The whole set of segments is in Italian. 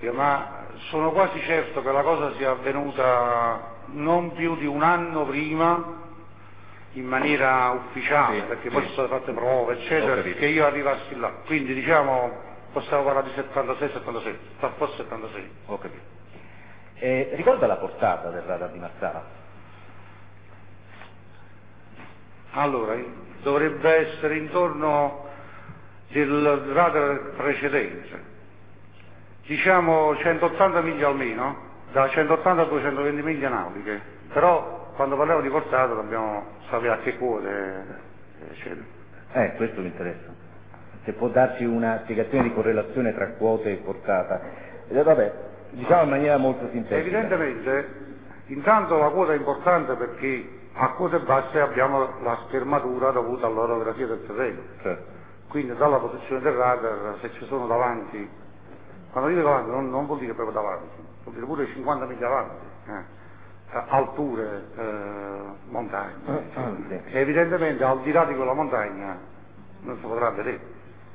ma sono quasi certo che la cosa sia avvenuta non più di un anno prima in maniera ufficiale, Sì, perché sì. poi ci sono state prove, eccetera, che io arrivassi là. Quindi diciamo, possiamo parlare di 76-77, forse 76. Ho capito. Ricorda la portata del radar di Marsala? Allora, dovrebbe essere intorno del radar precedente, diciamo 180 miglia almeno, da 180 a 220 miglia nauliche, però quando parliamo di portata dobbiamo sapere a che quote, eccetera. Questo mi interessa. Se può darci una spiegazione di correlazione tra quote e portata. Vabbè, diciamo in maniera molto sintetica. Evidentemente, intanto la quota è importante perché a quote basse abbiamo la schermatura dovuta all'orografia del terreno. Certo. Quindi dalla posizione del radar, se ci sono davanti, quando dico davanti non vuol dire proprio davanti, vuol dire pure 50 miglia avanti, alture, montagne. Sì. Evidentemente al di là di quella montagna non si potrà vedere.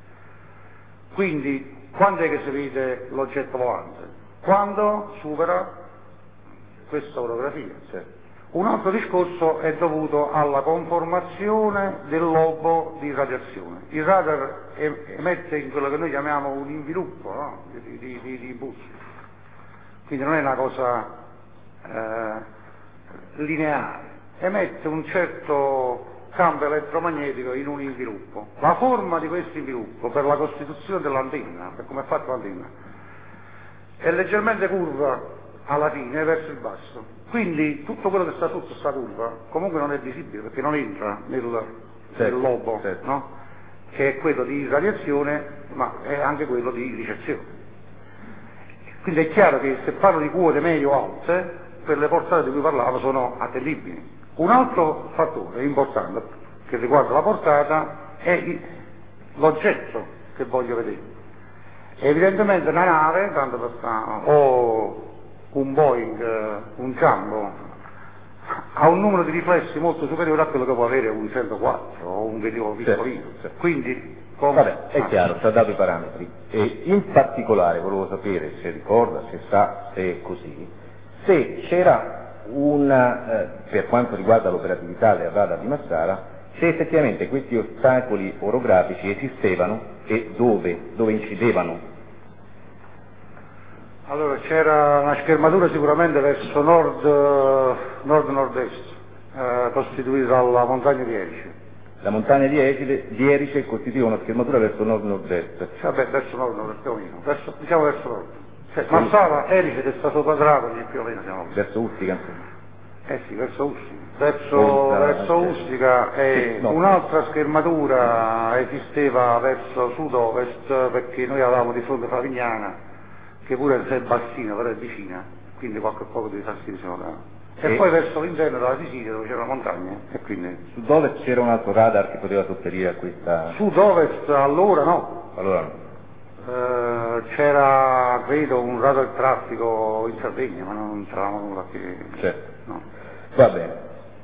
Quindi quando è che si vede l'oggetto volante? Quando supera questa orografia. Certo. Un altro discorso è dovuto alla conformazione del lobo di radiazione. Il radar emette in quello che noi chiamiamo un inviluppo, no? di impulsi. Quindi non è una cosa lineare, emette un certo campo elettromagnetico in un inviluppo. La forma di questo inviluppo, per la costituzione dell'antenna, per come è fatta l'antenna, è leggermente curva alla fine verso il basso. Quindi tutto quello che sta sotto sta curva comunque non è visibile perché non entra nel lobo, certo. no? Che è quello di radiazione ma è anche quello di ricezione. Quindi è chiaro che se parlo di quote medio-alte, per le portate di cui parlavo sono attendibili. Un altro fattore importante che riguarda la portata è l'oggetto che voglio vedere. Evidentemente una nave, tanto per o un Boeing, un Jumbo, ha un numero di riflessi molto superiore a quello che può avere un 104 o un velivolo piccolino. Certo. Quindi, vabbè, è chiaro, ci ha dato i parametri. E in particolare volevo sapere se ricorda, se sa, se è così, se c'era per quanto riguarda l'operatività del radar di Marsala, se effettivamente questi ostacoli orografici esistevano e dove incidevano. Allora, c'era una schermatura sicuramente verso nord-nord-est, costituita dalla montagna di Erice. La montagna di Erice costituiva una schermatura verso nord-nord-est. Vabbè, verso nord, più o meno, diciamo verso nord. Marsala, Erice che sta sopra Trapani, più o meno siamo lì. Verso Ustica, insomma. Sì, verso Ustica. Verso Ustica e no. Un'altra schermatura esisteva verso sud-ovest perché noi avevamo di fronte Favignana, che pure se è bassina, però è vicina, quindi qualche poco di fastidio ce lo dà. E poi verso l'interno della Sicilia dove c'erano montagne e quindi... Sud-ovest c'era un altro radar che poteva sopperire a questa... Sud-ovest allora no. Allora no. C'era, credo, un radar traffico in Sardegna, ma non c'eravamo nulla che... Certo. No. Va bene.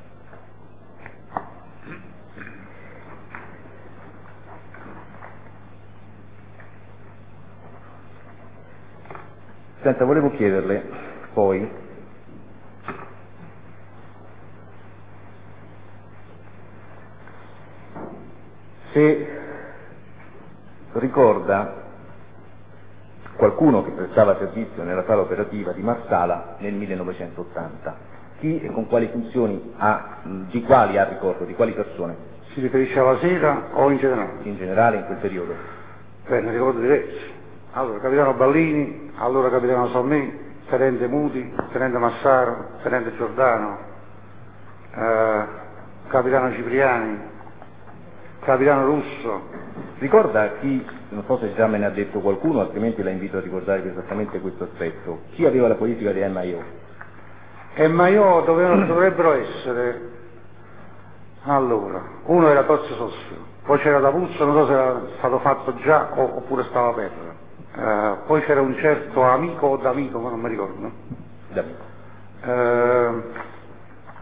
Senta, volevo chiederle poi se ricorda qualcuno che prestava servizio nella sala operativa di Marsala nel 1980. Chi e con quali funzioni di quali ha ricordo, di quali persone? Si riferisce alla sera o in generale? In generale in quel periodo. Ne ricordo diversi. Allora, capitano Ballini, allora capitano Salmè, tenente Muti, tenente Massaro, tenente Giordano, capitano Cipriani, capitano Russo. Ricorda chi, non so se già me ne ha detto qualcuno, altrimenti la invito a ricordare esattamente questo aspetto, chi aveva la politica di MIO? MIO dovrebbero essere, allora, uno era Tozio Sossio, poi c'era D'Apuzzo, non so se era stato fatto già oppure stava aperto. Poi c'era un certo amico o d'amico, ma non mi ricordo.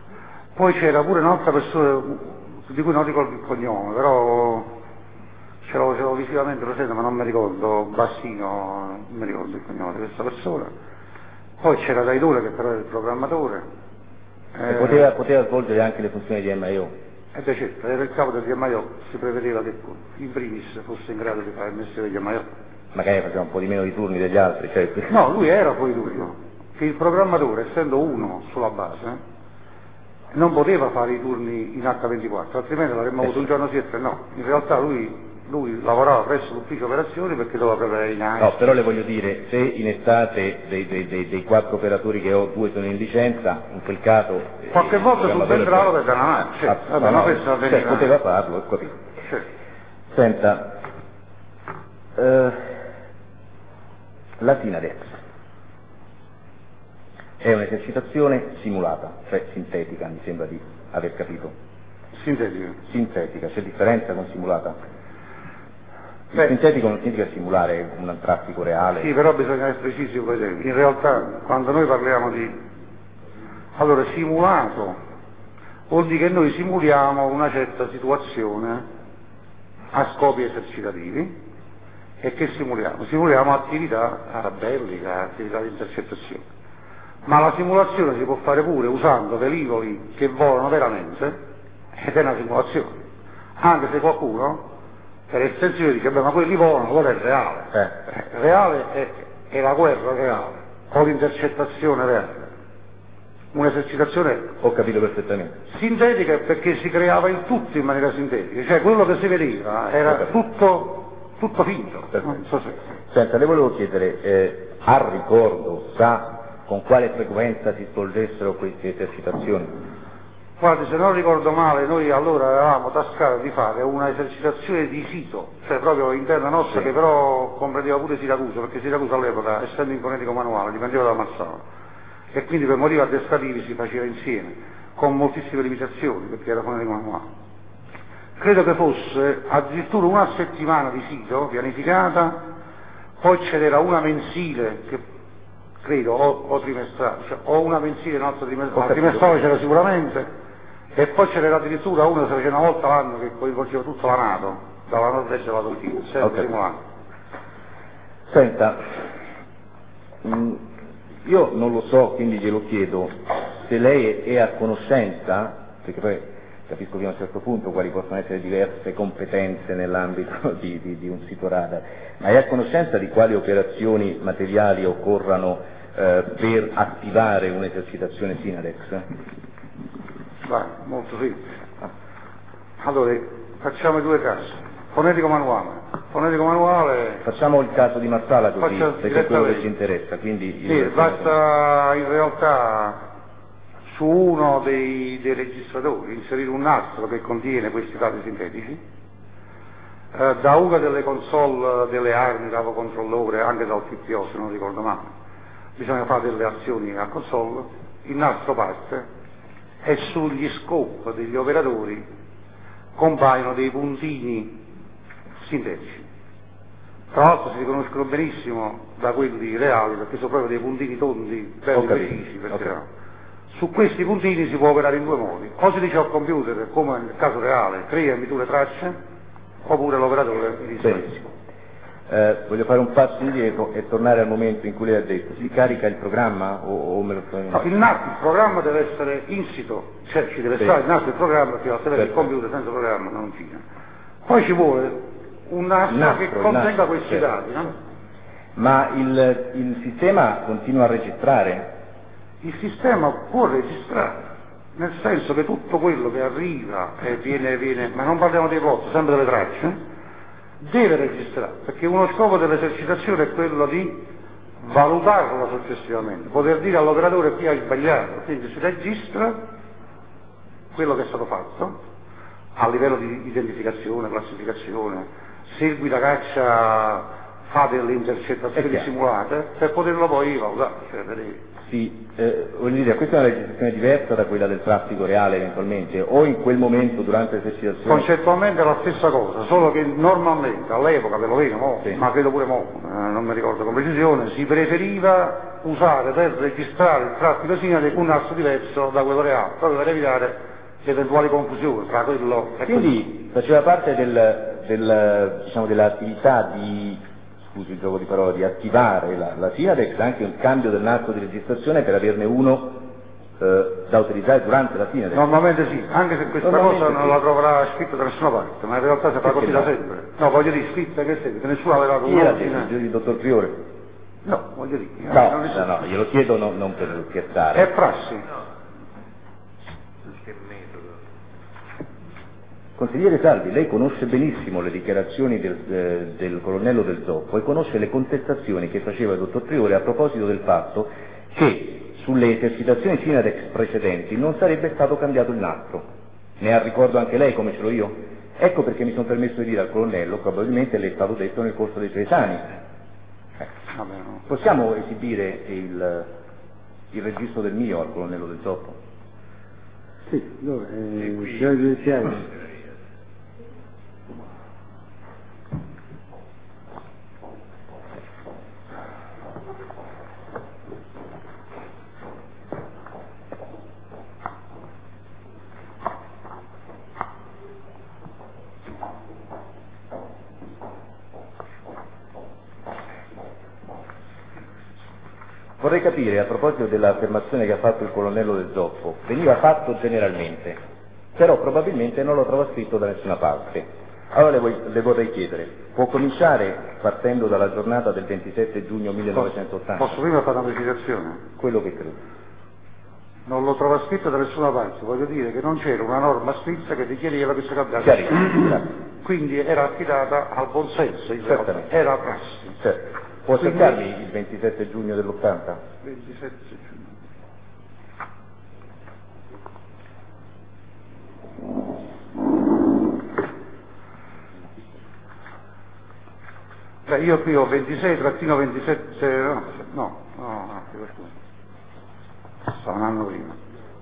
Poi c'era pure un'altra persona di cui non ricordo il cognome, però ce l'ho visivamente presente, ma non mi ricordo, Bassino, non mi ricordo il cognome di questa persona. Poi c'era Daidone che però era il programmatore. E poteva svolgere anche le funzioni di MIO. Beh certo, era il capo del GMIO, si prevedeva che in primis fosse in grado di fare il mestiere del GMIO. Magari faceva un po' di meno di turni degli altri, cioè... No, lui era fuori turno, che il programmatore, essendo uno sulla base, non poteva fare i turni in H24, altrimenti l'avremmo avuto un giorno sì e tre no. In realtà lui lavorava presso l'ufficio operazioni perché doveva preparare i NAI. No, però le voglio dire, se in estate dei 4 operatori che ho 2 sono in licenza, in quel caso... Qualche volta subentrava per dare una mano, certo, poteva farlo, ho capito. Certo. Senta, la Sinadex è un'esercitazione simulata, cioè sintetica, mi sembra di aver capito. Sintetica, c'è differenza con simulata? Il sintetico non significa simulare un traffico reale. Sì, però bisogna essere precisi con i tempi. In realtà, quando noi parliamo di... Allora, simulato vuol dire che noi simuliamo una certa situazione a scopi esercitativi. E che simuliamo? Simuliamo attività bellica, attività di intercettazione. Ma la simulazione si può fare pure usando velivoli che volano veramente, ed è una simulazione. Anche se qualcuno... per estensione dice, beh, ma quelli volano, allora è reale. Reale è la guerra reale, o l'intercettazione reale. Un'esercitazione... Ho capito perfettamente. Sintetica perché si creava il tutto in maniera sintetica, cioè quello che si vedeva era tutto finto. Non so se... Senta, le volevo chiedere, a ricordo, sa con quale frequenza si svolgessero queste esercitazioni? Guardi, se non ricordo male, noi allora avevamo tascato di fare una esercitazione di sito, cioè proprio interna nostra, sì, che però comprendeva pure Siracusa, perché Siracusa all'epoca, essendo in fonetico manuale, dipendeva da Massaro, e quindi per motivi addestrativi si faceva insieme, con moltissime limitazioni, perché era fonetico manuale. Credo che fosse addirittura una settimana di sito pianificata, poi ce n'era una mensile, che credo, o trimestrale, cioè o una mensile e un'altra trimestrale, trimestrale c'era sicuramente, e poi ce n'era addirittura uno che si faceva una volta l'anno che coinvolgeva tutta la NATO, dalla Norvegia alla Turchia, sempre simulato. Senta, io non lo so, quindi glielo chiedo, se lei è a conoscenza, perché poi capisco fino a un certo punto quali possono essere diverse competenze nell'ambito di un sito radar, ma è a conoscenza di quali operazioni materiali occorrano per attivare un'esercitazione Sinadex? Molto semplice. Allora, facciamo i due casi. Fonetico manuale... Facciamo il caso di Marsala così, perché è quello che ci interessa. Quindi sì, basta in realtà su uno dei registratori inserire un nastro che contiene questi dati sintetici, da una delle console delle armi, cavo controllore, anche dal TPO se non ricordo male, bisogna fare delle azioni a console, il nastro parte e sugli scope degli operatori compaiono dei puntini sintetici. Tra l'altro si riconoscono benissimo da quelli reali perché sono proprio dei puntini tondi, belli precisi. Su questi puntini si può operare in due modi: o si dice al computer, come nel caso reale, creami tu le tracce, oppure l'operatore li dispensa. Voglio fare un passo indietro e tornare al momento in cui lei ha detto si carica il programma o me lo sto immaginando? Il programma deve essere insito, cioè ci deve stare il nastro del programma, perché altrimenti il computer senza programma non gira. Poi ci vuole un nastro che contenga questi dati, no? Ma il sistema continua a registrare? Il sistema può registrare, nel senso che tutto quello che arriva e viene, ma non parliamo dei plot, sempre delle tracce, deve registrare, perché uno scopo dell'esercitazione è quello di valutarlo successivamente, poter dire all'operatore qui hai sbagliato, quindi si registra quello che è stato fatto a livello di identificazione, classificazione, segui la caccia, fa delle intercettazioni simulate per poterlo poi valutare, cioè vedere. Sì, voglio dire, questa è una legislazione diversa da quella del traffico reale eventualmente, o in quel momento durante l'esercitazione? Concettualmente è la stessa cosa, solo che normalmente all'epoca, perlomeno, ma credo pure non mi ricordo con precisione, si preferiva usare per registrare il traffico Sinadex un nastro diverso da quello reale, proprio per evitare eventuali confusioni tra quello e quindi faceva parte diciamo, dell'attività di, scusi il gioco di parole, di attivare la Sinadex anche un cambio del nastro di registrazione per averne uno da utilizzare durante la Sinadex? Normalmente sì, anche se questa cosa non la troverà scritta da nessuna parte, ma in realtà si fa così da sempre. No, voglio dire, scritta che sempre, che nessuno aveva dato Chi era il dottor Priore? No, voglio dire. No, glielo chiedo non per scherzare. È prassi. Consigliere Salvi, lei conosce benissimo le dichiarazioni del colonnello Del Zoppo e conosce le contestazioni che faceva il dottor Priore a proposito del fatto che sulle esercitazioni Sinadex precedenti non sarebbe stato cambiato il nastro. Ne ha ricordo anche lei, come ce l'ho io? Ecco perché mi sono permesso di dire al colonnello, probabilmente le è stato detto nel corso dei suoi esami. Possiamo esibire il registro del mio al colonnello Del Zoppo? Sì, dove? Signor giudiziario. Vorrei capire, a proposito dell'affermazione che ha fatto il colonnello Del Zoppo, veniva fatto generalmente, però probabilmente non lo trova scritto da nessuna parte. Allora le vorrei chiedere, può cominciare partendo dalla giornata del 27 giugno 1980? Posso prima fare una precisazione? Quello che credo. Non lo trova scritto da nessuna parte, voglio dire che non c'era una norma scritta che richiedeva che si cambiasse. Chiarissimo. Quindi era affidata al buonsenso, Certamente. Era prassi. Certo. Può cercarmi il 27 giugno dell'80? 27 giugno. Io qui ho 26-27, no, sta un anno prima.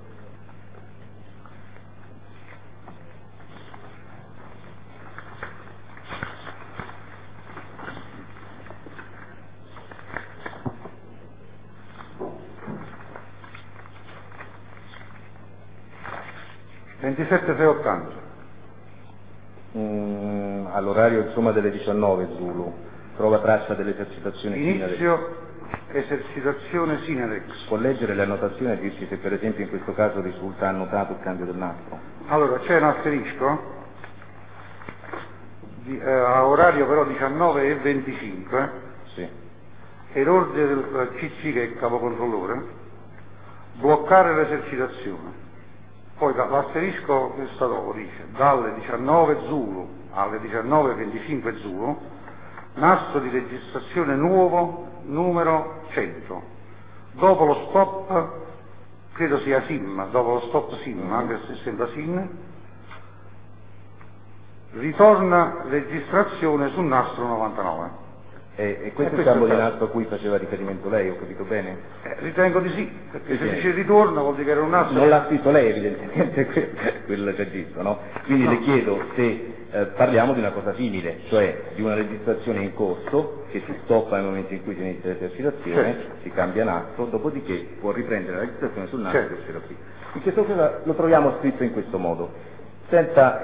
All'orario insomma delle 19 Zulu, trova traccia dell'esercitazione Sinadex. Inizio esercitazione Sinadex. Può leggere le annotazioni e dirci se per esempio in questo caso risulta annotato il cambio del nastro? Allora c'è un asterisco, a orario però 19:25, sì. e l'ordine del CC che è il capocontrollore, bloccare l'esercitazione. Poi l'asterisco che sta dopo dice dalle 19 Zulu alle 19:25 Zulu, nastro di registrazione nuovo numero 100. Dopo lo stop, credo sia SIM, dopo lo stop SIM, anche se sembra SIM, ritorna registrazione sul nastro 99. E questo è il cambio di nastro a cui faceva riferimento lei, ho capito bene? Ritengo di sì, perché se dice ritorno vuol dire che era un nastro... Non l'ha scritto lei evidentemente quel registro, no? Quindi no. Le chiedo se parliamo di una cosa simile, cioè di una registrazione in corso che si stoppa nel momento in cui si inizia l'esercitazione, certo. Si cambia nastro, dopodiché può riprendere la registrazione sul nastro, certo. Che c'era qui. In questo caso lo troviamo scritto in questo modo. Senta,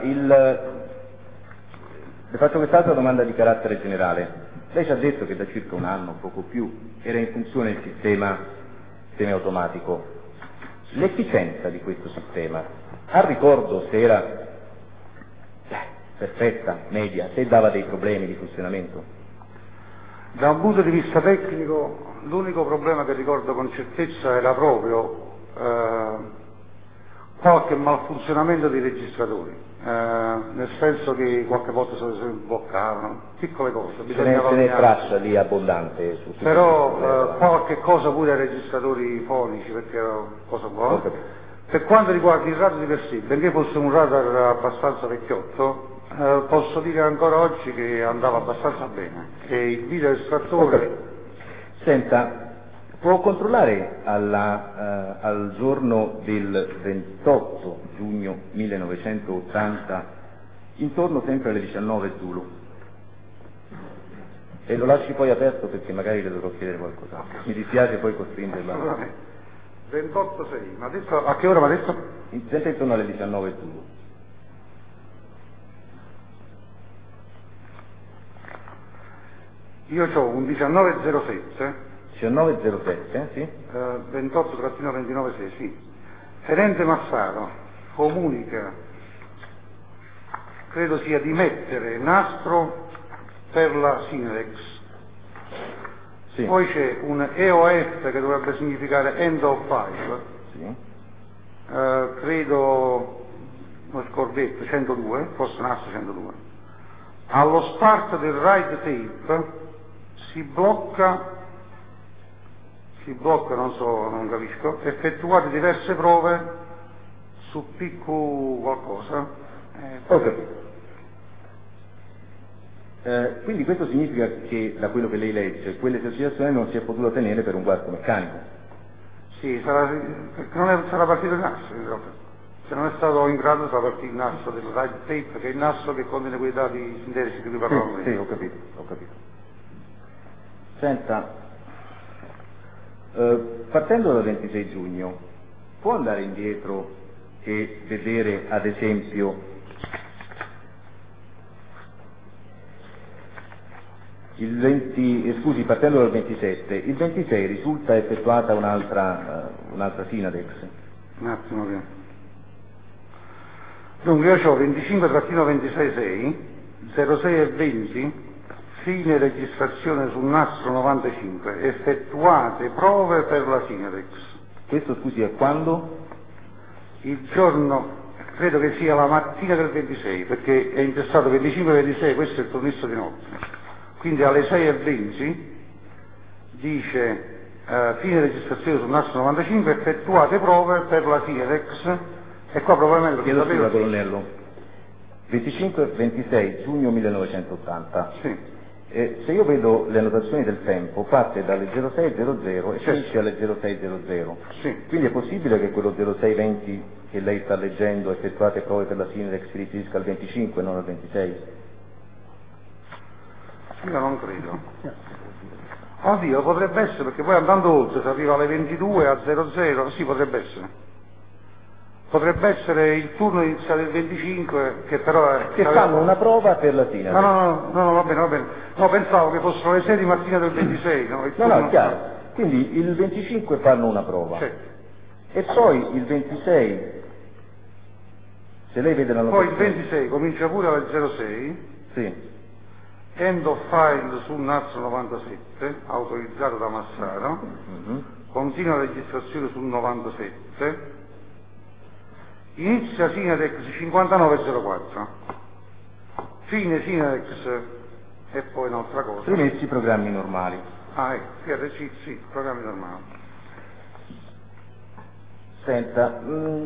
le faccio quest'altra domanda di carattere generale. Lei ci ha detto che da circa un anno, poco più, era in funzione il sistema semiautomatico. L'efficienza di questo sistema, al ricordo se era perfetta, media, se dava dei problemi di funzionamento? Da un punto di vista tecnico, l'unico problema che ricordo con certezza era proprio qualche malfunzionamento dei registratori. Nel senso che qualche volta si bloccavano, piccole cose. Ce n'è traccia lì abbondante su però qualche cosa pure ai registratori fonici, perché era cosa buona. Per quanto riguarda il radar di per sé, benché fosse un radar abbastanza vecchiotto, posso dire ancora oggi che andava abbastanza bene, e il video estrattore... Senta, può controllare al giorno del 28 giugno 1980, intorno sempre alle 19 Zulu, e lo lasci poi aperto perché magari le dovrò chiedere qualcos'altro. Mi dispiace poi costringerla. 28-6, ma adesso, a che ora mi ha detto? Sempre intorno alle 19 Zulu. Io ho un 1907, 1907, sì? 28-296, sì. Tenente Massaro comunica, credo sia di mettere nastro per la Sinerex. Sì. Poi c'è un EOF che dovrebbe significare End of File, Sì. credo uno scorvetto, 102, forse nastro 102. Allo start del ride tape si blocca, non so, non capisco, effettuate diverse prove su PQ qualcosa. Ho capito. Quindi questo significa che, da quello che lei legge, quell'esercitazione non si è potuta tenere per un guasto meccanico. Sì, sarà partito il nastro in realtà. Se non è stato in grado sarà partito il nastro del ride tape, che è il nastro che contiene quei dati sintetici di cui parlavamo prima. Sì, ho capito. Senta, partendo dal 26 giugno, può andare indietro e vedere, ad esempio, partendo dal 27, il 26 risulta effettuata un'altra Sinadex. Un attimo che... Dunque io ho 25-266, 06 e 20, fine registrazione sul nastro 95, effettuate prove per la Sinerex. Questo, scusi, è quando? Il giorno, credo che sia la mattina del 26, perché è intestato 25-26, questo è il turnisto di notte. Quindi alle 6:20 dice fine registrazione sul nastro 95, effettuate prove per la Sinerex, e qua probabilmente... Chiedo scusa, colonnello. 25-26 giugno 1980. Sì. Se io vedo le annotazioni del tempo, parte dalle 06:00 e finisce alle 06:00. Sì. Quindi è possibile che quello 06:20 che lei sta leggendo, effettuate prove per la Sinerex, si riferisca al 25 e non al 26? Io non credo. Oddio, potrebbe essere, perché poi andando oltre si arriva alle 22 a 00, sì, potrebbe essere. Potrebbe essere il turno iniziale del 25, che però è... Che fanno una prova per la Sinerex. No, va bene. No, pensavo che fossero le 6 di mattina del 26, no? No, chiaro. Quindi il 25 fanno una prova. Sì. E poi il 26, se lei vede la Poi notazione... il 26 comincia pure alle 06, Sì. end of file sul nastro 97, autorizzato da Massaro, continua la registrazione sul 97, inizia Sinerex 5904, fine Sinerex e poi un'altra cosa. Premessi programmi normali. sì, programmi normali. Senta,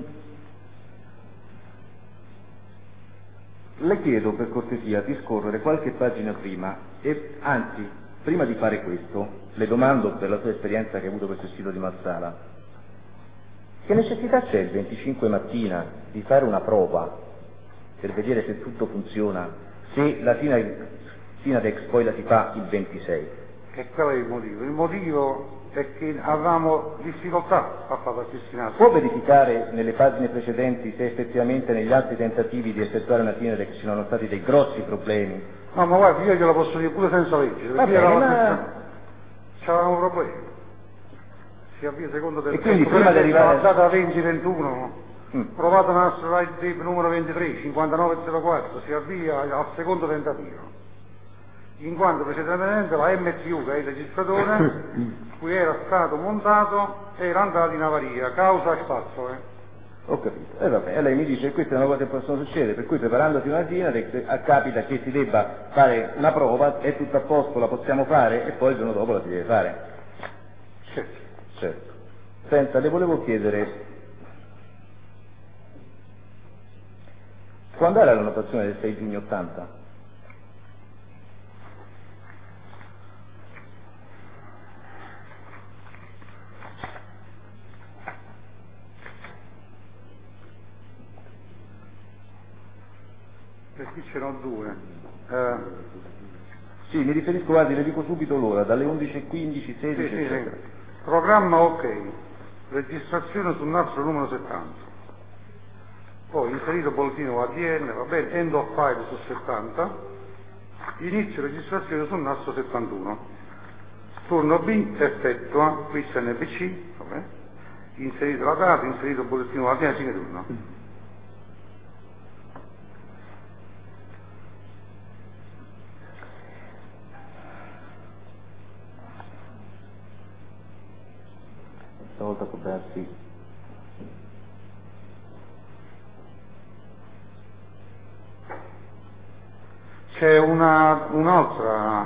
le chiedo per cortesia di scorrere qualche pagina prima e, anzi, prima di fare questo, le domando, per la sua esperienza che ha avuto questo sito di Marsala, che necessità c'è il 25 mattina di fare una prova per vedere se tutto funziona, se la Sinadex poi la si fa il 26? E qual è il motivo? Il motivo è che avevamo difficoltà a fare la Può verificare nelle pagine precedenti se effettivamente negli altri tentativi di effettuare una Sinadex ci sono stati dei grossi problemi? No, ma guardi, io glielo posso dire pure senza leggere, perché c'avevamo problemi. Si avvia secondo del... E quindi prima di arrivare... La data 20-21, provato la nostra ride tape numero 23, 5904, si avvia al secondo tentativo. In quanto precedentemente la MTU, che è il registratore, cui era stato montato, era andato in avaria, causa spazzole. Ho capito. E vabbè, lei mi dice che queste sono cose che possono succedere, per cui preparandosi una Sinadex capita che si debba fare una prova, è tutto a posto, la possiamo fare, e poi il giorno dopo la si deve fare. Certo. Senta, le volevo chiedere, quando era la notazione del 6 giugno 80? Qui ce n'ho due. Sì, mi riferisco, guardi, le dico subito l'ora, dalle 11:15, 16, eccetera. Sì. Programma ok, registrazione sul nastro numero 70. Poi inserito bollettino ADN, va bene, end of file su 70, Inizio registrazione sul nastro 71. Turno B, effettua, qui c'è NBC, vabbè. Inserito la data, inserito il bollettino mattina, fine turno. Stavolta può darsi. C'è un'altra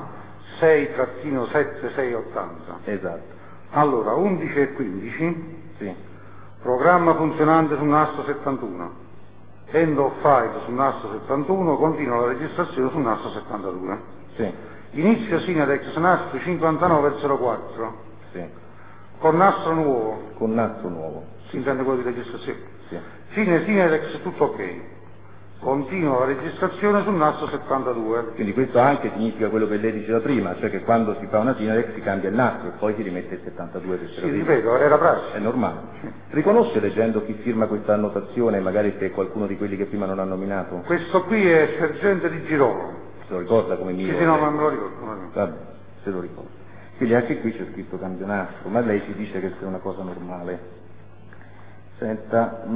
6-7680. Esatto. Allora, 11 e 15, Sì. programma funzionante sul nastro 71. End of file sul nastro 71, continua la registrazione sul nastro 72. Sì. Inizia Synadex nastro 5904. Sì. Con nastro nuovo, Con nastro nuovo. si intende quello di registrazione. Sì. Fine Synadex tutto ok. Continua la registrazione sul nastro 72. Quindi questo anche significa quello che lei diceva prima, cioè che quando si fa una Synadex si cambia il nastro e poi si rimette il 72 per Sì, prima. ripeto, era prassi. È normale. Riconosce leggendo chi firma questa annotazione, magari se è qualcuno di quelli che prima non ha nominato? Questo qui è sergente di Girolamo. Se lo ricorda come mio? Sì, no, ma me lo ricordo. Vabbè, se lo ricordo. Quindi anche qui c'è scritto cambio nastro, ma lei ci dice che sia una cosa normale. Senta,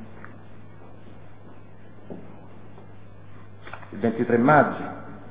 il 23 maggio,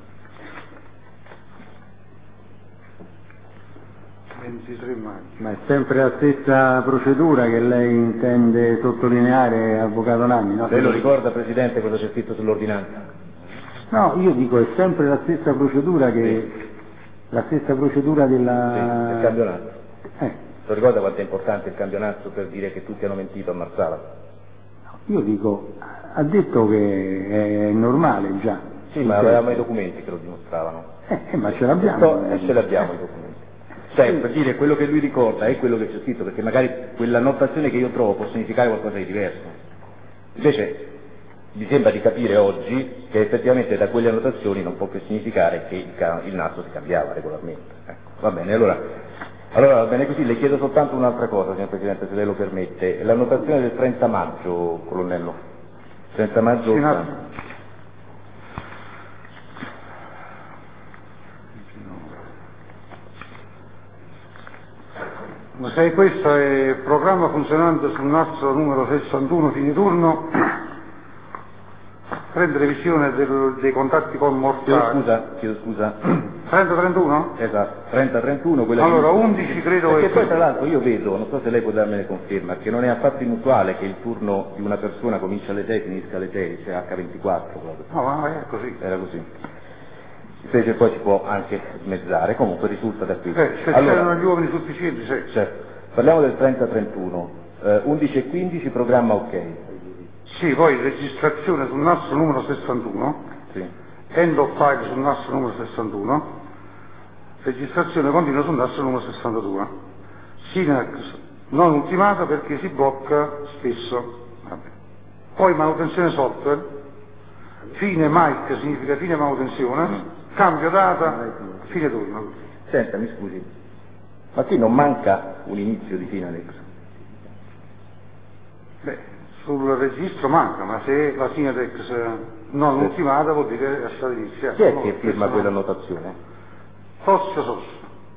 23 maggio. Ma è sempre la stessa procedura che lei intende sottolineare, Avvocato Nanni, no? lei lo ricorda Presidente cosa c'è scritto sull'ordinanza? No, io dico è sempre la stessa procedura che... La stessa procedura della... Sì, del cambio nastro. Lo ricorda quanto è importante il cambio nastro per dire che tutti hanno mentito a Marsala? Io dico, ha detto che è normale già. Sì, ma avevamo i documenti che lo dimostravano. Ma ce l'abbiamo. Ce l'abbiamo i documenti. Cioè, per dire, quello che lui ricorda è quello che c'è scritto, perché magari quella notazione che io trovo può significare qualcosa di diverso. Invece, mi sembra di capire oggi che effettivamente da quelle annotazioni non può più significare che il nastro si cambiava regolarmente. Ecco, va bene, allora va bene così, le chiedo soltanto un'altra cosa, signor Presidente, se lei lo permette. L'annotazione del 30 maggio, colonnello. 30 maggio. Sì, 80. Se questo è programma funzionante sul nastro numero 61 fine turno, prendere visione dei contatti con mortali. Chiedo scusa. 30-31? Esatto, 30-31, quella Allora, che... 11 credo Perché che... poi tra l'altro io vedo, non so se lei può darmene conferma, che non è affatto inusuale che il turno di una persona comincia alle 6 e finisca alle 6, cioè H24 proprio. No, ma è così. Era così. Invece poi si può anche smezzare, comunque risulta da qui. Se c'erano gli uomini sufficienti, sì. Certo. Parliamo del 30-31, 11 e 15 programma ok. Sì, poi registrazione sul nastro numero 61, Sì. end of file sul nastro numero 61, registrazione continua sul nastro numero 62. Synadex non ultimata perché si blocca spesso. Vabbè. Poi manutenzione software, fine mic significa fine manutenzione, cambio data, fine turno. Senta, mi scusi, ma qui non manca un inizio di Synadex? Beh, sul registro manca, ma se la Synadex non ultimata vuol dire che è stata iniziata. Chi è che firma quella annotazione? Sosso.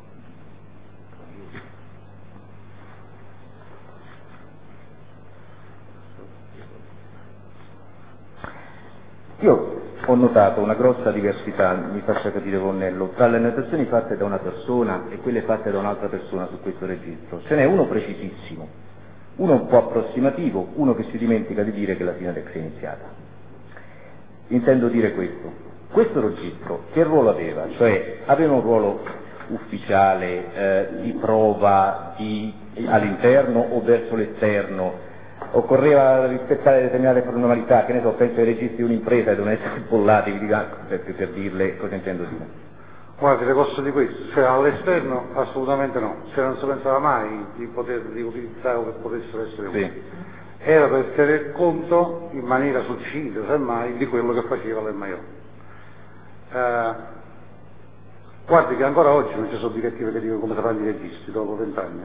Io ho notato una grossa diversità, mi faccia capire colonnello, tra le annotazioni fatte da una persona e quelle fatte da un'altra persona su questo registro. Ce n'è uno precisissimo, uno un po' approssimativo, uno che si dimentica di dire che la Synadex è iniziata. Intendo dire questo registro che ruolo aveva? Cioè aveva un ruolo ufficiale, di prova all'interno o verso l'esterno? Occorreva rispettare determinate formalità, che ne so, penso ai registri di un'impresa che devono essere bollati, per dirle cosa intendo dire. Guardi, le posso di questo, cioè all'esterno assolutamente no, cioè non si pensava mai di poterli utilizzare o che potessero essere utili. Sì. Era per tenere conto in maniera succinta, semmai, di quello che faceva l'Emaiò. Guardi che ancora oggi non ci sono direttive che dicono come si fanno i registri dopo 20 anni.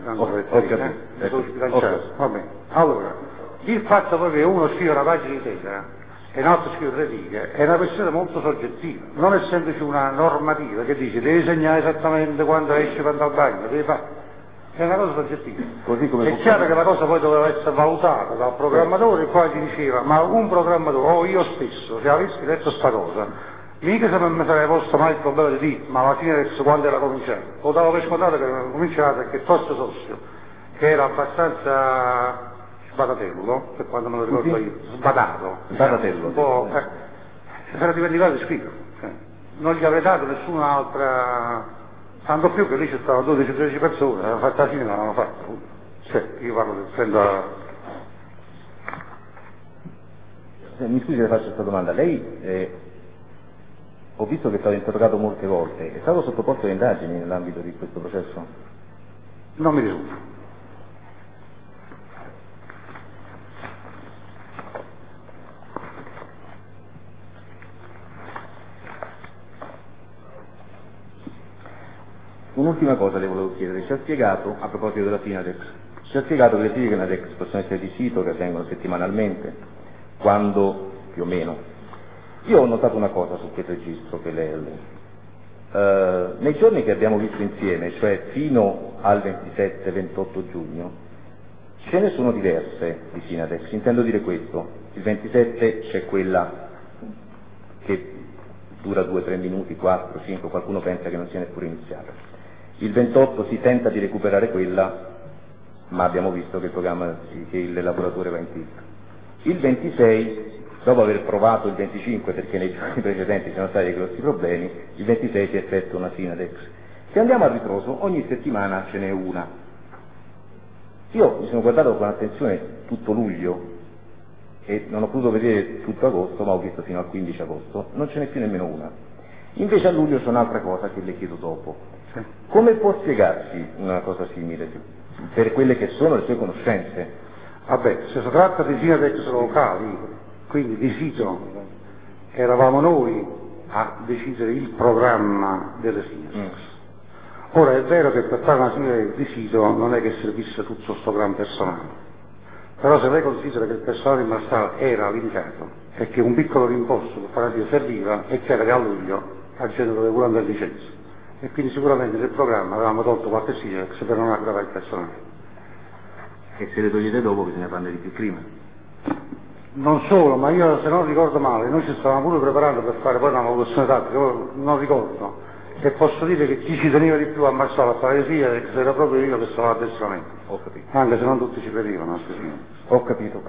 Sono sbilanciati. Va bene. Allora, il fatto poi che uno scrive una pagina intera e un altro scrive 3 righe, è una questione molto soggettiva, non è semplice una normativa che dice devi segnare esattamente quando esci per andare al bagno, devi fare. È una cosa soggettiva. Così come è chiaro che la cosa poi doveva essere valutata dal programmatore, e poi gli diceva, ma un programmatore, o io stesso, se avessi detto sta cosa, mica se non mi sarei posto mai il problema di dire, ma alla fine adesso quando era cominciato? Lo davo per scontato che era cominciato e che fosse Sossio, che era abbastanza sbadatello, per quando me lo ricordo io, sbadato, Sbadatello, un po', si era dimenticato di scrivere, non gli avrei dato nessun'altra. Tanto più che lì ci stavano 12-13 persone, l'hanno fatta la fine, l'hanno fatta. Io parlo del centro. Mi scusi se faccio questa domanda, lei ho visto che è stato interrogato molte volte, è stato sottoposto a indagini nell'ambito di questo processo? Non mi risulta. Un'ultima cosa le volevo chiedere, ci ha spiegato, a proposito della Finadex, ci ha spiegato che le visite Finadex possono essere di sito, che avvengono settimanalmente, quando più o meno. Io ho notato una cosa su quel registro che lei ha letto. Nei giorni che abbiamo visto insieme, cioè fino al 27-28 giugno, ce ne sono diverse di Finadex, intendo dire questo, il 27 c'è quella che dura 2-3 minuti, 4, 5, qualcuno pensa che non sia neppure iniziata. Il 28 si tenta di recuperare quella, ma abbiamo visto che il programma, che il lavoratore va in tilt. Il 26, dopo aver provato il 25, perché nei giorni precedenti ci sono stati grossi problemi, il 26 si effettua una Finadex. Se andiamo a ritroso, ogni settimana ce n'è una. Io mi sono guardato con attenzione tutto luglio e non ho potuto vedere tutto agosto, ma ho visto fino al 15 agosto, non ce n'è più nemmeno una. Invece a luglio c'è un'altra cosa che le chiedo dopo. Come può spiegarsi una cosa simile per quelle che sono le sue conoscenze? Vabbè, se si tratta di Finadex locali, quindi di sito, eravamo noi a decidere il programma delle Finadex. Ora è vero che per fare una Finadex di sito non è che servisse tutto questo gran personale, però se lei considera che il personale in Marsala era limitato e che un piccolo rimborso per fare la Finadex serviva, è chiaro che a luglio la gente doveva pure andare in licenza. E quindi sicuramente nel programma avevamo tolto qualche Finadex per non aggravare il personale. E se le togliete dopo bisogna prendere di più prima. Non solo, ma io se non ricordo male, noi ci stavamo pure preparando per fare poi una valutazione tattica, io non ricordo, e posso dire che chi ci teneva di più a Marsala a fare Finadex era proprio io che stavo addestramento. Ho capito. Anche se non tutti ci credevano a questi Ho capito.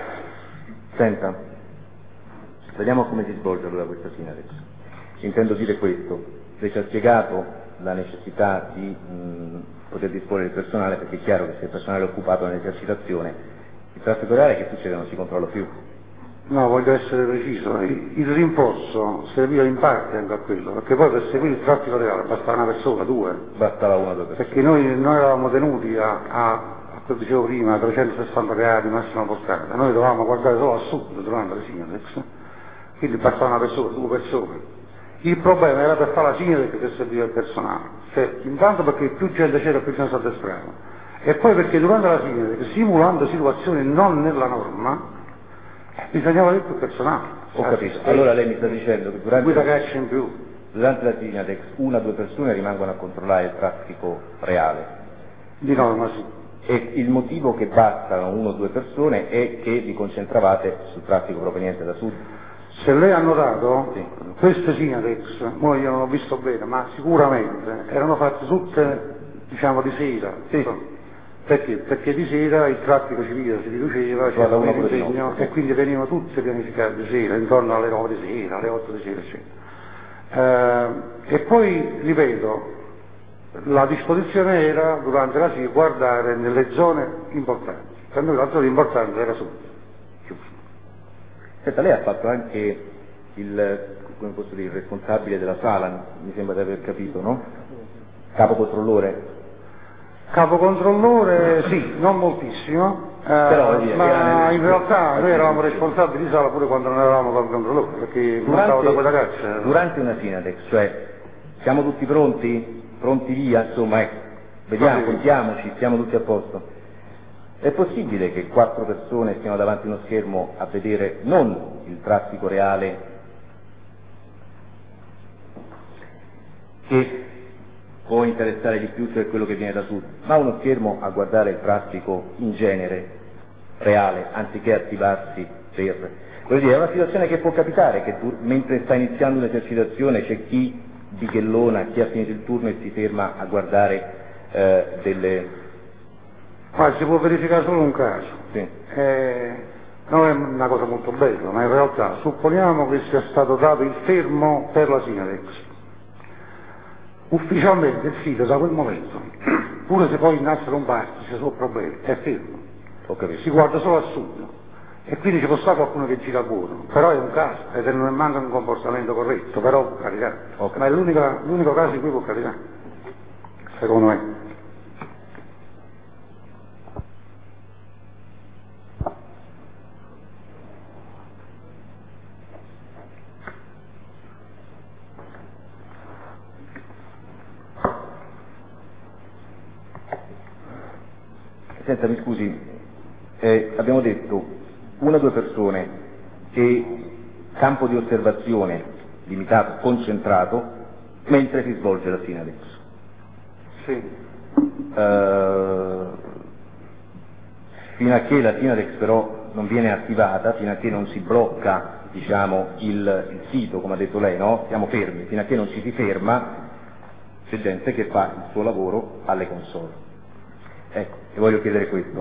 Senta, vediamo come si svolge allora questa Finadex. Intendo dire questo. Lei ci ha spiegato la necessità di poter disporre del personale, perché è chiaro che se il personale è occupato nell'esercitazione, il traffico reale che succede non si controlla più. No, voglio essere preciso, il rinforzo serviva in parte anche a quello, perché poi per seguire il traffico reale bastava una persona, 2. Bastava una o 2 persone. Perché noi eravamo tenuti a come dicevo prima, a 360 gradi massima portata, noi dovevamo guardare solo a sud durante la Finadex, quindi bastava una persona, 2 persone. Il problema era per fare la Finadex che serviva il personale, cioè intanto perché più gente c'era più gente si addestravano, e poi perché durante la Finadex, simulando situazioni non nella norma, bisognava avere più personale. Ho capito. Allora lei mi sta dicendo che durante la Finadex 1 o 2 persone rimangono a controllare il traffico reale? Di norma sì. E il motivo che bastano 1 o 2 persone è che vi concentravate sul traffico proveniente da sud? Se lei ha notato, sì, queste Finadex, io non ho visto bene, ma sicuramente erano fatte tutte, diciamo, di sera. Sì. Perché? Perché di sera il traffico civile si riduceva, c'era un impegno e quindi venivano tutte pianificate di sera, intorno alle 9 di sera, alle 8 di sera, eccetera. E poi, ripeto, la disposizione era, durante la sera, guardare nelle zone importanti. Per noi la zona importante era sud. Senta, lei ha fatto anche il responsabile della sala, mi sembra di aver capito, no? Capocontrollore? Capocontrollore sì, non moltissimo, però, ma in realtà noi eravamo responsabili di sala pure quando non eravamo capocontrollore, perché montavo da quella caccia. Durante una Finadex, cioè siamo tutti pronti via, insomma, ecco, vediamo, contiamoci, siamo tutti a posto. È possibile che 4 persone stiano davanti a uno schermo a vedere non il traffico reale che può interessare di più, cioè quello che viene da sud, ma uno schermo a guardare il traffico in genere reale, anziché attivarsi per... Voglio dire, è una situazione che può capitare, che mentre sta iniziando un'esercitazione c'è chi bighellona, chi ha finito il turno e si ferma a guardare delle... Ma si può verificare solo un caso. Sì. Non è una cosa molto bella, ma in realtà supponiamo che sia stato dato il fermo per la Sinadex. Ufficialmente il sito da quel momento, pure se poi innalza un parti, se sono problemi, è fermo. Si guarda solo a sud. E quindi ci può stare qualcuno che gira a buono, però è un caso, ed non manca un comportamento corretto, però può capitare. Ma è l'unico caso in cui può capitare, secondo me. Senta, mi scusi, abbiamo detto 1 o 2 persone che campo di osservazione limitato, concentrato, mentre si svolge la Sinadex. Sì. Fino a che la Sinadex però non viene attivata, fino a che non si blocca, diciamo, il sito, come ha detto lei, no? Siamo fermi, fino a che non ci si ferma, c'è gente che fa il suo lavoro alle console. Ecco, e voglio chiedere questo.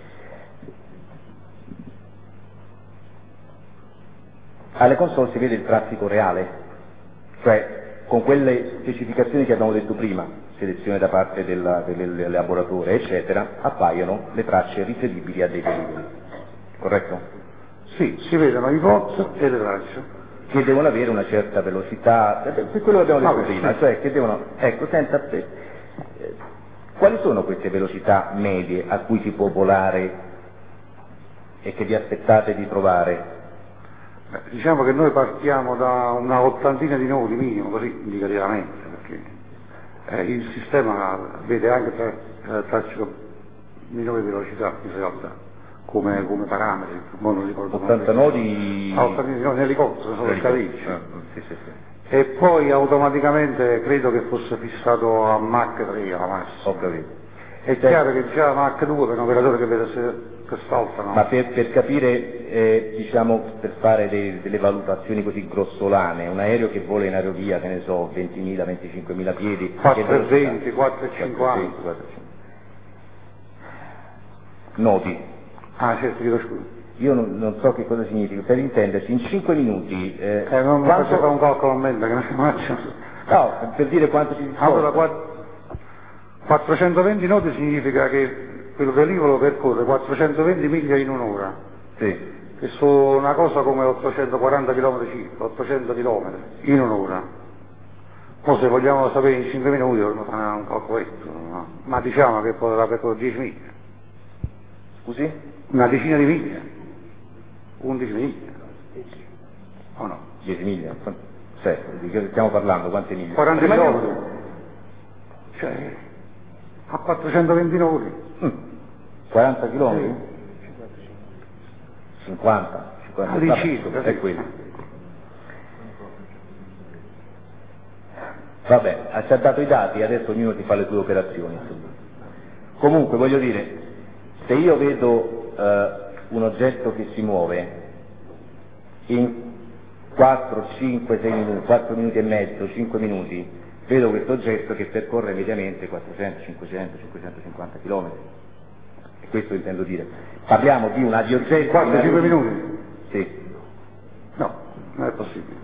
Alle console si vede il traffico reale, cioè con quelle specificazioni che abbiamo detto prima, selezione da parte dell'elaboratore, eccetera, appaiono le tracce riferibili a dei velivoli, corretto? Sì, si vedono i bot e le tracce. Che devono avere una certa velocità, per quello che abbiamo detto prima, cioè che devono... Ecco, senta, quali sono queste velocità medie a cui si può volare e che vi aspettate di trovare? Diciamo che noi partiamo da una 80ina di nodi minimo, così indicativamente, perché il sistema vede anche tracce minori velocità in realtà, come parametri, non ricordo 80 nodi... 80 nodi nell'elicottero, sono scadicci. Sì. E poi automaticamente credo che fosse fissato a Mach 3 alla massima. Ho capito. È chiaro che già Mach 2 per un operatore che vede che saltano. Ma per capire, diciamo, per fare delle valutazioni così grossolane, un aereo che vola in aerovia, che ne so, 20.000, 25.000 piedi... 4,20, 4,50. Nodi. Ah, certo, chiedo scusa. Io non so che cosa significa, per intenderci, in 5 minuti... non mi faccio fare un calcolo a mente, che non si faccio. No, per dire quanto ci Allora, 420 nodi significa che quel velivolo percorre 420 miglia in un'ora. Sì. Che sono una cosa come 840 km circa, 800 km in un'ora. Poi se vogliamo sapere in 5 minuti dovremmo fare un calcoletto, no? Ma diciamo che potrà percorrere 10 miglia. Scusi? Una decina di miglia. 11 miglia. O no? 10 miglia? Di che stiamo parlando? Quante miglia? 40 km. Cioè, a 420 nodi. 40 km? 50. All'incirca, è quello. Vabbè, ci ha dato i dati, adesso ognuno ti fa le sue operazioni. Comunque, voglio dire, se io vedo un oggetto che si muove in 4, 5, 6 minuti, 4 minuti e mezzo, 5 minuti, vedo questo oggetto che percorre mediamente 400, 500, 550 km. E questo intendo dire. Parliamo di un aviogetto... 4-5 minuti? Sì. No, non è possibile.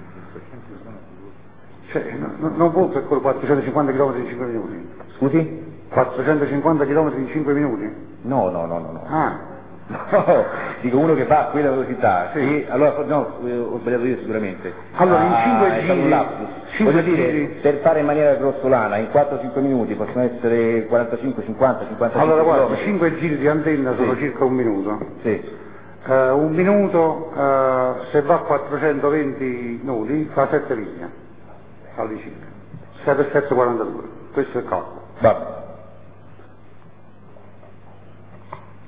Cioè, non può percorrere 450 km in 5 minuti. Scusi? 450 km in 5 minuti? No. Ah. No, dico uno che va a quella velocità, sì. Allora no, ho sbagliato io sicuramente. Allora in 5 è stato un lapsus. Voglio dire, per fare in maniera grossolana, in 4-5 minuti possono essere 45, 50, 55 allora guarda, km. 5 giri di antenna sono circa un minuto. Sì. Un minuto, se va a 420 nodi, fa 7 linee all'incirca. 7 per 7, 42. Questo è il calcolo. Va bene.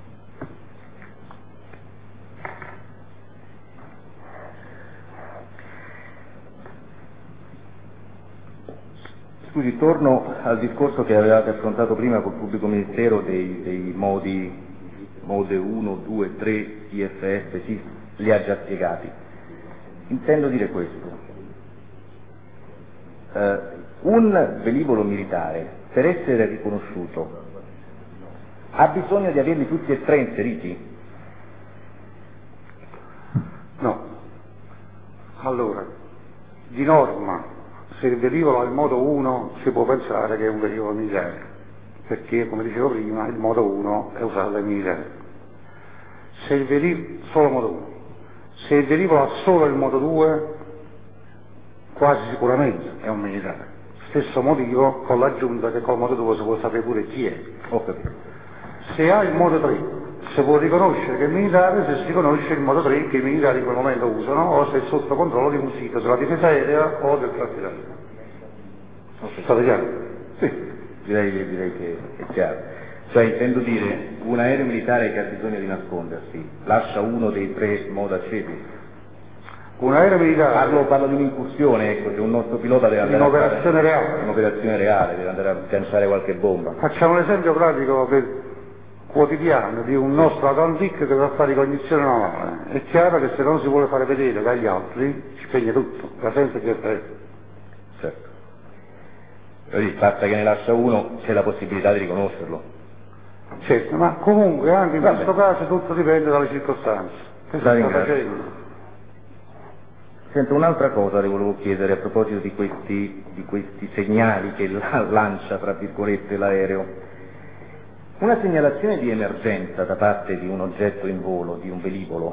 Scusi, torno al discorso che avevate affrontato prima col pubblico ministero dei mode 1, 2, 3, IFF, sì, li ha già spiegati. Intendo dire questo. Un velivolo militare, per essere riconosciuto, ha bisogno di averli tutti e tre inseriti? No. Allora, di norma, se il velivolo ha il modo 1 si può pensare che è un velivolo militare, perché, come dicevo prima, il modo 1 è usato dai militari. Se il velivolo, solo modo 1. Se il velivolo ha solo il modo 2, quasi sicuramente è un militare. Stesso motivo con l'aggiunta che col modo 2 si può sapere pure chi è. Ho capito. Se ha il modo 3, si può riconoscere che è militare se si conosce il modo 3 che i militari in quel momento usano o se è sotto controllo di un sito della difesa aerea o del traffico aereo. State chiaro? Sì, direi che è chiaro. Cioè, intendo dire, un aereo militare che ha bisogno di nascondersi lascia uno dei tre modi accesi? Un aereo militare... Parlo di un'incursione, ecco, che un nostro pilota deve andare un'operazione reale. Un'operazione reale, deve andare a sganciare qualche bomba. Facciamo un esempio pratico quotidiano di un nostro Atlantic che va a fare ricognizione navale. È chiaro che se non si vuole fare vedere dagli altri, spegne tutto, la senza che è. Certo. Così, basta che ne lascia uno, c'è la possibilità di riconoscerlo. Certo, ma comunque anche in questo caso tutto dipende dalle circostanze. Che sta facendo? Senta, un'altra cosa le volevo chiedere a proposito di questi segnali che lancia, tra virgolette, l'aereo. Una segnalazione di emergenza da parte di un oggetto in volo, di un velivolo,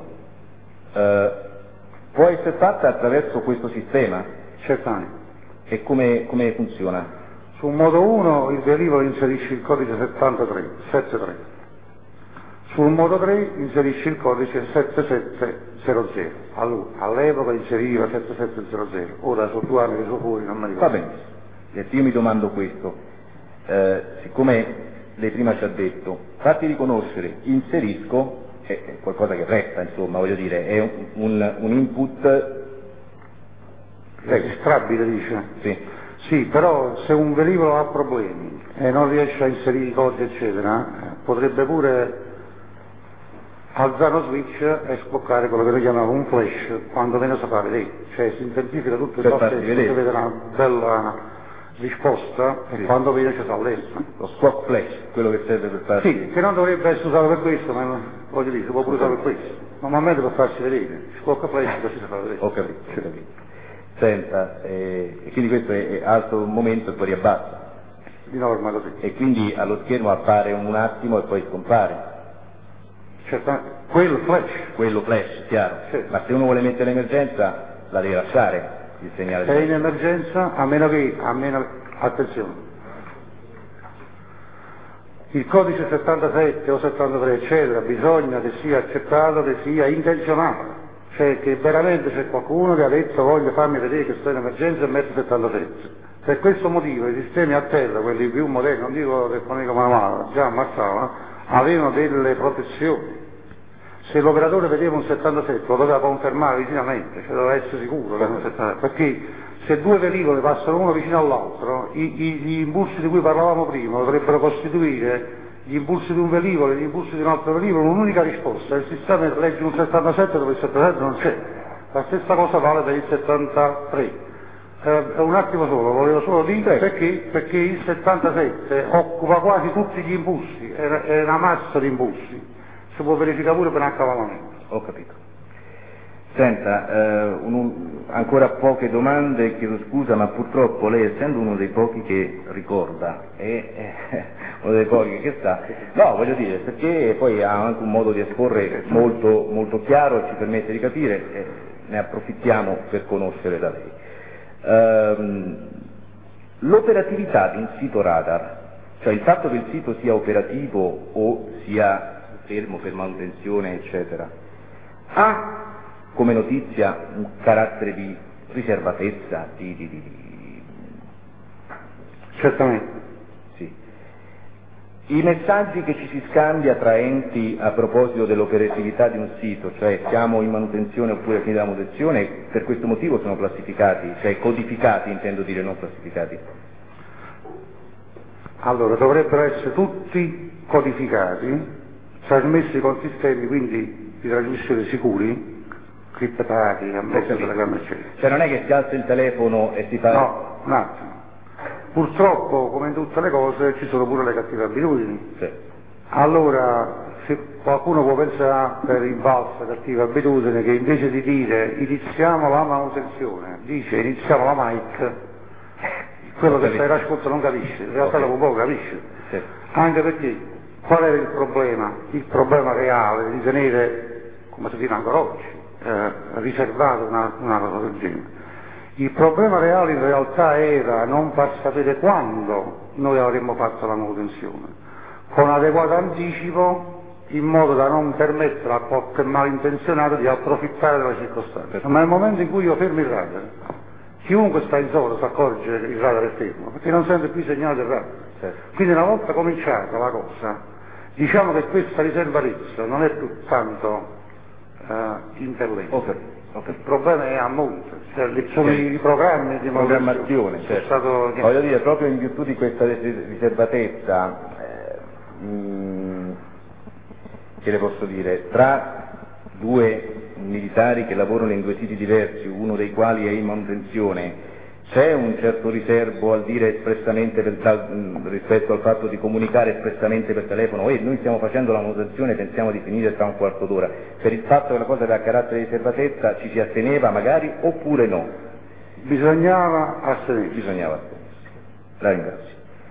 può essere fatta attraverso questo sistema? Certamente. E come funziona? Sul modo 1 il velivolo inserisce il codice 73. Sul modo 3 inserisce il codice 7700. All'epoca inseriva 7700. Ora sono 2 anni che sono fuori, non mi ricordo. Va bene. Io mi domando questo. Siccome lei prima ci ha detto, fatti riconoscere, inserisco, è qualcosa che resta, insomma, voglio dire, è un input... registrabile, dice? Sì. Sì, però se un velivolo ha problemi e non riesce a inserire i codici, eccetera, potrebbe pure alzare lo switch e sbloccare quello che noi chiamiamo un flash quando ve ne sa fare vedere. Cioè si intensifica tutto il processo, si vede una bella risposta e quando viene ci s'allesta. Lo squawk flash, quello che serve per farsi... Sì, che non dovrebbe essere usato per questo, ma voglio dire, si può pure usare per questo. Normalmente per farsi vedere, squawk flash così si fa vedere. Ho capito. Senta, e quindi questo è alto un momento e poi riabbassa. Di norma così. E quindi allo schermo appare un attimo e poi scompare. Certamente. Quello flash, chiaro. Sì. Ma se uno vuole mettere l'emergenza, la deve lasciare il segnale. Se è in emergenza, a meno che, attenzione, il codice 77 o 73, eccetera, bisogna che sia accettato, che sia intenzionale. Cioè che veramente c'è qualcuno che ha detto voglio farmi vedere che sto in emergenza e metto 77. Per questo motivo i sistemi a terra, quelli più moderni, non dico telefonico manuale, già ammazzavano, avevano delle protezioni. Se l'operatore vedeva un 77 lo doveva confermare vicinamente, cioè doveva essere sicuro che era un 77, perché se due velivoli passano uno vicino all'altro, gli impulsi di cui parlavamo prima potrebbero costituire gli impulsi di un velivolo e gli impulsi di un altro velivolo un'unica risposta. Il sistema legge un 77 dove il 77 non c'è. La stessa cosa vale per il 73. Un attimo solo, volevo solo dire perché il 77 occupa quasi tutti gli impulsi, è una massa di impulsi. Si può verificare pure per un accavallamento. Ho capito. Senta, ancora poche domande, chiedo scusa, ma purtroppo lei, essendo uno dei pochi che ricorda, uno dei pochi che sa, no, voglio dire, perché poi ha anche un modo di esporre molto, molto chiaro e ci permette di capire, ne approfittiamo per conoscere da lei. L'operatività di un sito radar, cioè il fatto che il sito sia operativo o sia fermo per manutenzione, eccetera, ha come notizia un carattere di riservatezza, Certamente. Sì. I messaggi che ci si scambia tra enti a proposito dell'operatività di un sito, cioè siamo in manutenzione oppure finita la manutenzione, per questo motivo sono classificati, cioè codificati intendo dire, non classificati. Allora, dovrebbero essere tutti codificati, trasmessi con sistemi quindi di trasmissione sicuri, criptati, telegramma, eccetera. Cioè non è che si alza il telefono e si fa... No, un attimo. Purtroppo, come in tutte le cose, ci sono pure le cattive abitudini. Sì. Allora, se qualcuno può pensare per imbalsa, cattiva abitudine, che invece di dire iniziamo la manutenzione, dice iniziamo la mic, quello che stai ascoltando non capisce, in realtà dopo poco capisce. Sì. Anche perché, qual era il problema? Il problema reale di tenere, come si dice ancora oggi, riservato una cosa del genere. Il problema reale in realtà era non far sapere quando noi avremmo fatto la manutenzione, con adeguato anticipo, in modo da non permettere a qualche malintenzionato di approfittare della circostanza. Ma nel momento in cui io fermo il radar, chiunque sta in zona si accorge che il radar è fermo, perché non sente più il segnale del radar. Certo. Quindi una volta cominciata la cosa, diciamo che questa riservatezza non è più tanto impellente. Il problema è a monte, cioè sono i programmi di programmazione. Certo. Voglio dire, proprio in virtù di questa riservatezza, che le posso dire, tra due militari che lavorano in due siti diversi, uno dei quali è in manutenzione, c'è un certo riservo al dire espressamente rispetto al fatto di comunicare espressamente per telefono noi stiamo facendo la manutenzione, pensiamo di finire tra un quarto d'ora, per il fatto che la cosa aveva carattere di riservatezza ci si atteneva magari oppure no? Bisognava astenersi. La ringrazio.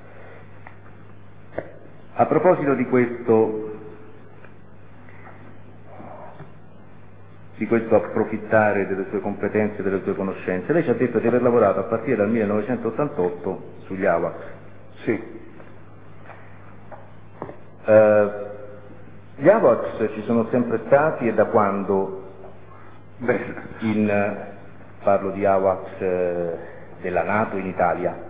A proposito di questo approfittare delle sue competenze e delle sue conoscenze, lei ci ha detto di aver lavorato a partire dal 1988 sugli AWACS. Sì. Gli AWACS ci sono sempre stati e da quando? Parlo di AWACS della NATO in Italia.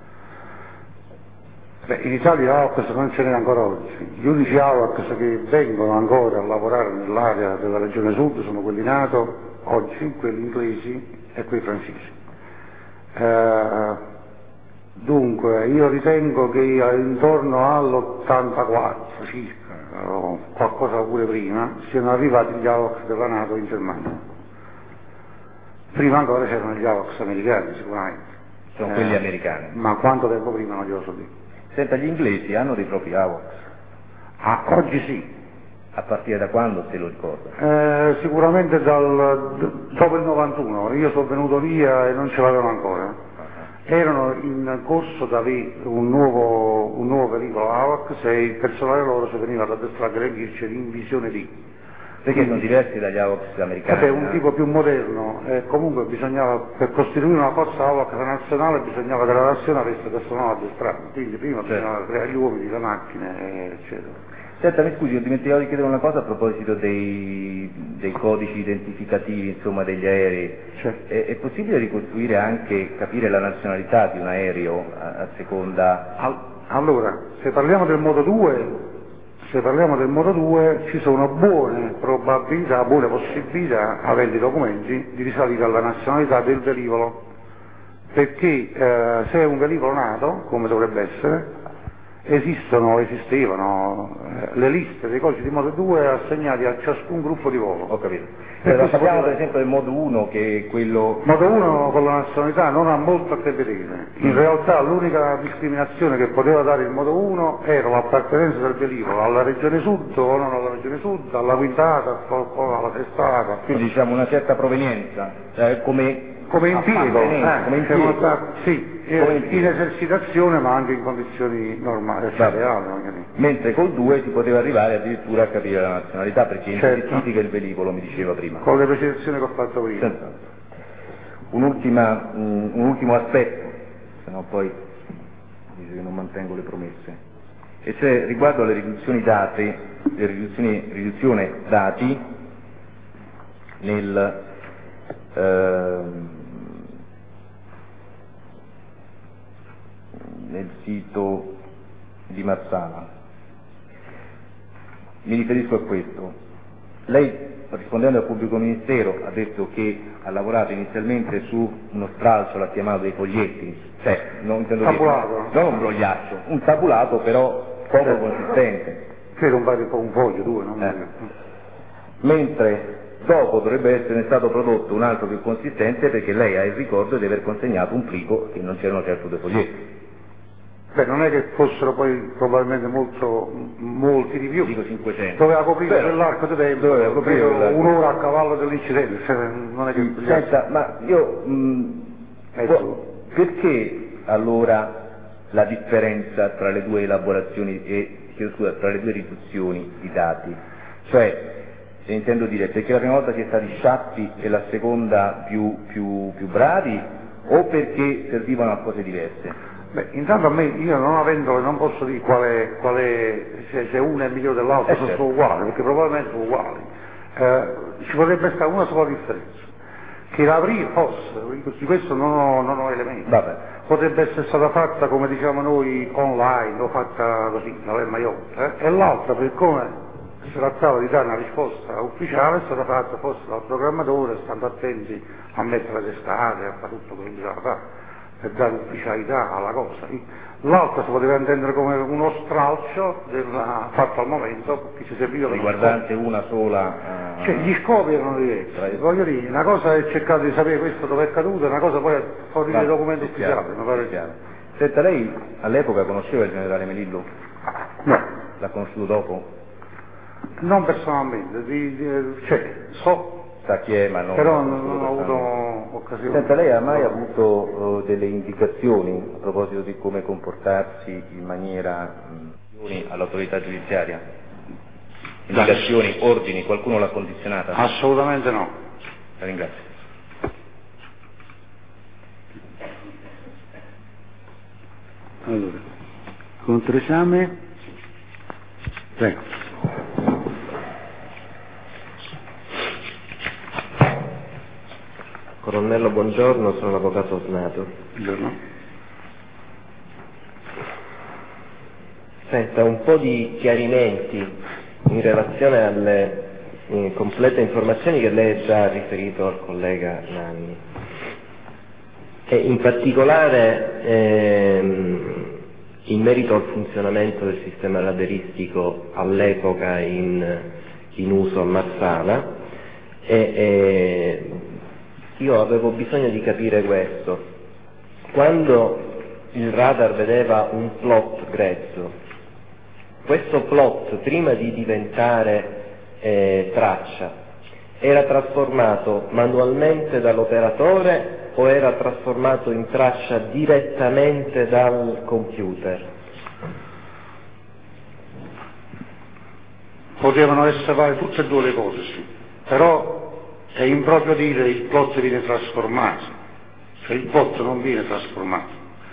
In Italia AWACS non ce n'è ancora oggi. Gli unici AWACS che vengono ancora a lavorare nell'area della regione sud sono quelli NATO, oggi, quelli inglesi e quelli francesi. Dunque, io ritengo che intorno all'84 circa, o qualcosa pure prima, siano arrivati gli AWACS della NATO in Germania. Prima ancora c'erano gli AWACS americani, sicuramente. Sono quelli americani. Ma quanto tempo prima non glielo so dire. Senta, gli inglesi hanno dei propri AWACS? Oggi sì. A partire da quando se lo ricorda? Sicuramente dopo il 91, io sono venuto via e non ce l'avevano ancora. Erano in corso da avere un nuovo velivolo AWACS e il personale loro si veniva ad addestrare a Grenville in visione D. Perché sono diversi dagli AWACS americani? È un tipo più moderno, comunque bisognava, per costituire una forza AWACS nazionale bisognava che la nazione avesse personale addestrato, quindi prima bisognava creare gli uomini, le macchine, eccetera. Senta, mi scusi, ho dimenticato di chiedere una cosa a proposito dei codici identificativi, insomma, degli aerei. Certo. È possibile ricostruire anche, capire la nazionalità di un aereo a seconda... Allora, se parliamo del Moto 2 ci sono buone possibilità, avendo i documenti, di risalire alla nazionalità del velivolo, perché se è un velivolo NATO, come dovrebbe essere, esistevano le liste dei codici di Moto 2 assegnati a ciascun gruppo di volo. Ho capito. Parliamo per esempio del Modo 1, che è quello... Modo 1 con la nazionalità non ha molto a che vedere. In realtà l'unica discriminazione che poteva dare il Modo 1 era l'appartenenza del velivolo alla regione sud o non alla regione sud, alla guidata, alla testata. Quindi diciamo una certa provenienza, come impiego, sì, in esercitazione ma anche in condizioni normali, reali. Mentre col 2 si poteva arrivare addirittura a capire la nazionalità, perché identifica il velivolo, mi diceva prima. Con le precisazioni che ho fatto prima. Un ultimo aspetto, se no poi dice che non mantengo le promesse, e cioè riguardo alle riduzioni dati nel sito di Marsala. Mi riferisco a questo. Lei, rispondendo al pubblico ministero, ha detto che ha lavorato inizialmente su uno stralcio, l'ha chiamato dei foglietti, cioè, non intendo tabulato, non un brogliaccio, un tabulato però poco consistente. Credo un foglio, due, non Mentre dopo dovrebbe essere stato prodotto un altro più consistente, perché lei ha il ricordo di aver consegnato un plico e non c'erano certo due foglietti. Beh, non è che fossero poi probabilmente molti di più. Dico 500. Doveva coprire Però, quell'arco di tempo, doveva coprire quell'arco. un'ora a cavallo dell'incidente, cioè, non è che... Senta, ma io... perché allora la differenza tra le due elaborazioni tra le due riduzioni di dati? Cioè, intendo dire, perché la prima volta si è stati sciappi e la seconda più bravi, o perché servivano a cose diverse? Beh, intanto a me, io non avendole, non posso dire se una è migliore dell'altra, certo. sono uguali, perché probabilmente sono uguali. Ci potrebbe stare una sola differenza, che la prima, forse, di questo non ho elementi, Vabbè. potrebbe essere stata fatta, come diciamo noi, online, o fatta così, la lemma iotta, e l'altra, per come si trattava di dare una risposta ufficiale, è stata fatta forse dal programmatore, stando attenti a mettere le testate, a fare tutto quello che bisognava fare, per dare ufficialità alla cosa. L'altra si poteva intendere come uno stralcio fatto al momento, che ci serviva per riguardante una sola... Cioè, gli scopi erano diversi. Voglio dire, una cosa è cercare di sapere questo dove è caduto, una cosa poi è fornire i documenti ufficiali. Senta, lei all'epoca conosceva il generale Melillo? No. L'ha conosciuto dopo? Non personalmente, Sa chi è, ma non... Però non ho avuto occasione. Senta, lei ha mai avuto delle indicazioni a proposito di come comportarsi in maniera all'autorità giudiziaria? Indicazioni, ordini, qualcuno l'ha condizionata? Assolutamente no. La ringrazio. Allora, controesame. Prego. Colonnello, buongiorno, sono l'avvocato Osnato. Buongiorno. Senta, un po' di chiarimenti in relazione alle complete informazioni che lei ha già riferito al collega Nanni. E in particolare in merito al funzionamento del sistema radaristico all'epoca in uso a Marsala, io avevo bisogno di capire questo. Quando il radar vedeva un plot grezzo, questo plot, prima di diventare traccia, era trasformato manualmente dall'operatore o era trasformato in traccia direttamente dal computer? Potevano essere tutte e due le cose, sì. Però è improprio dire il plot viene trasformato, cioè il plot non viene trasformato.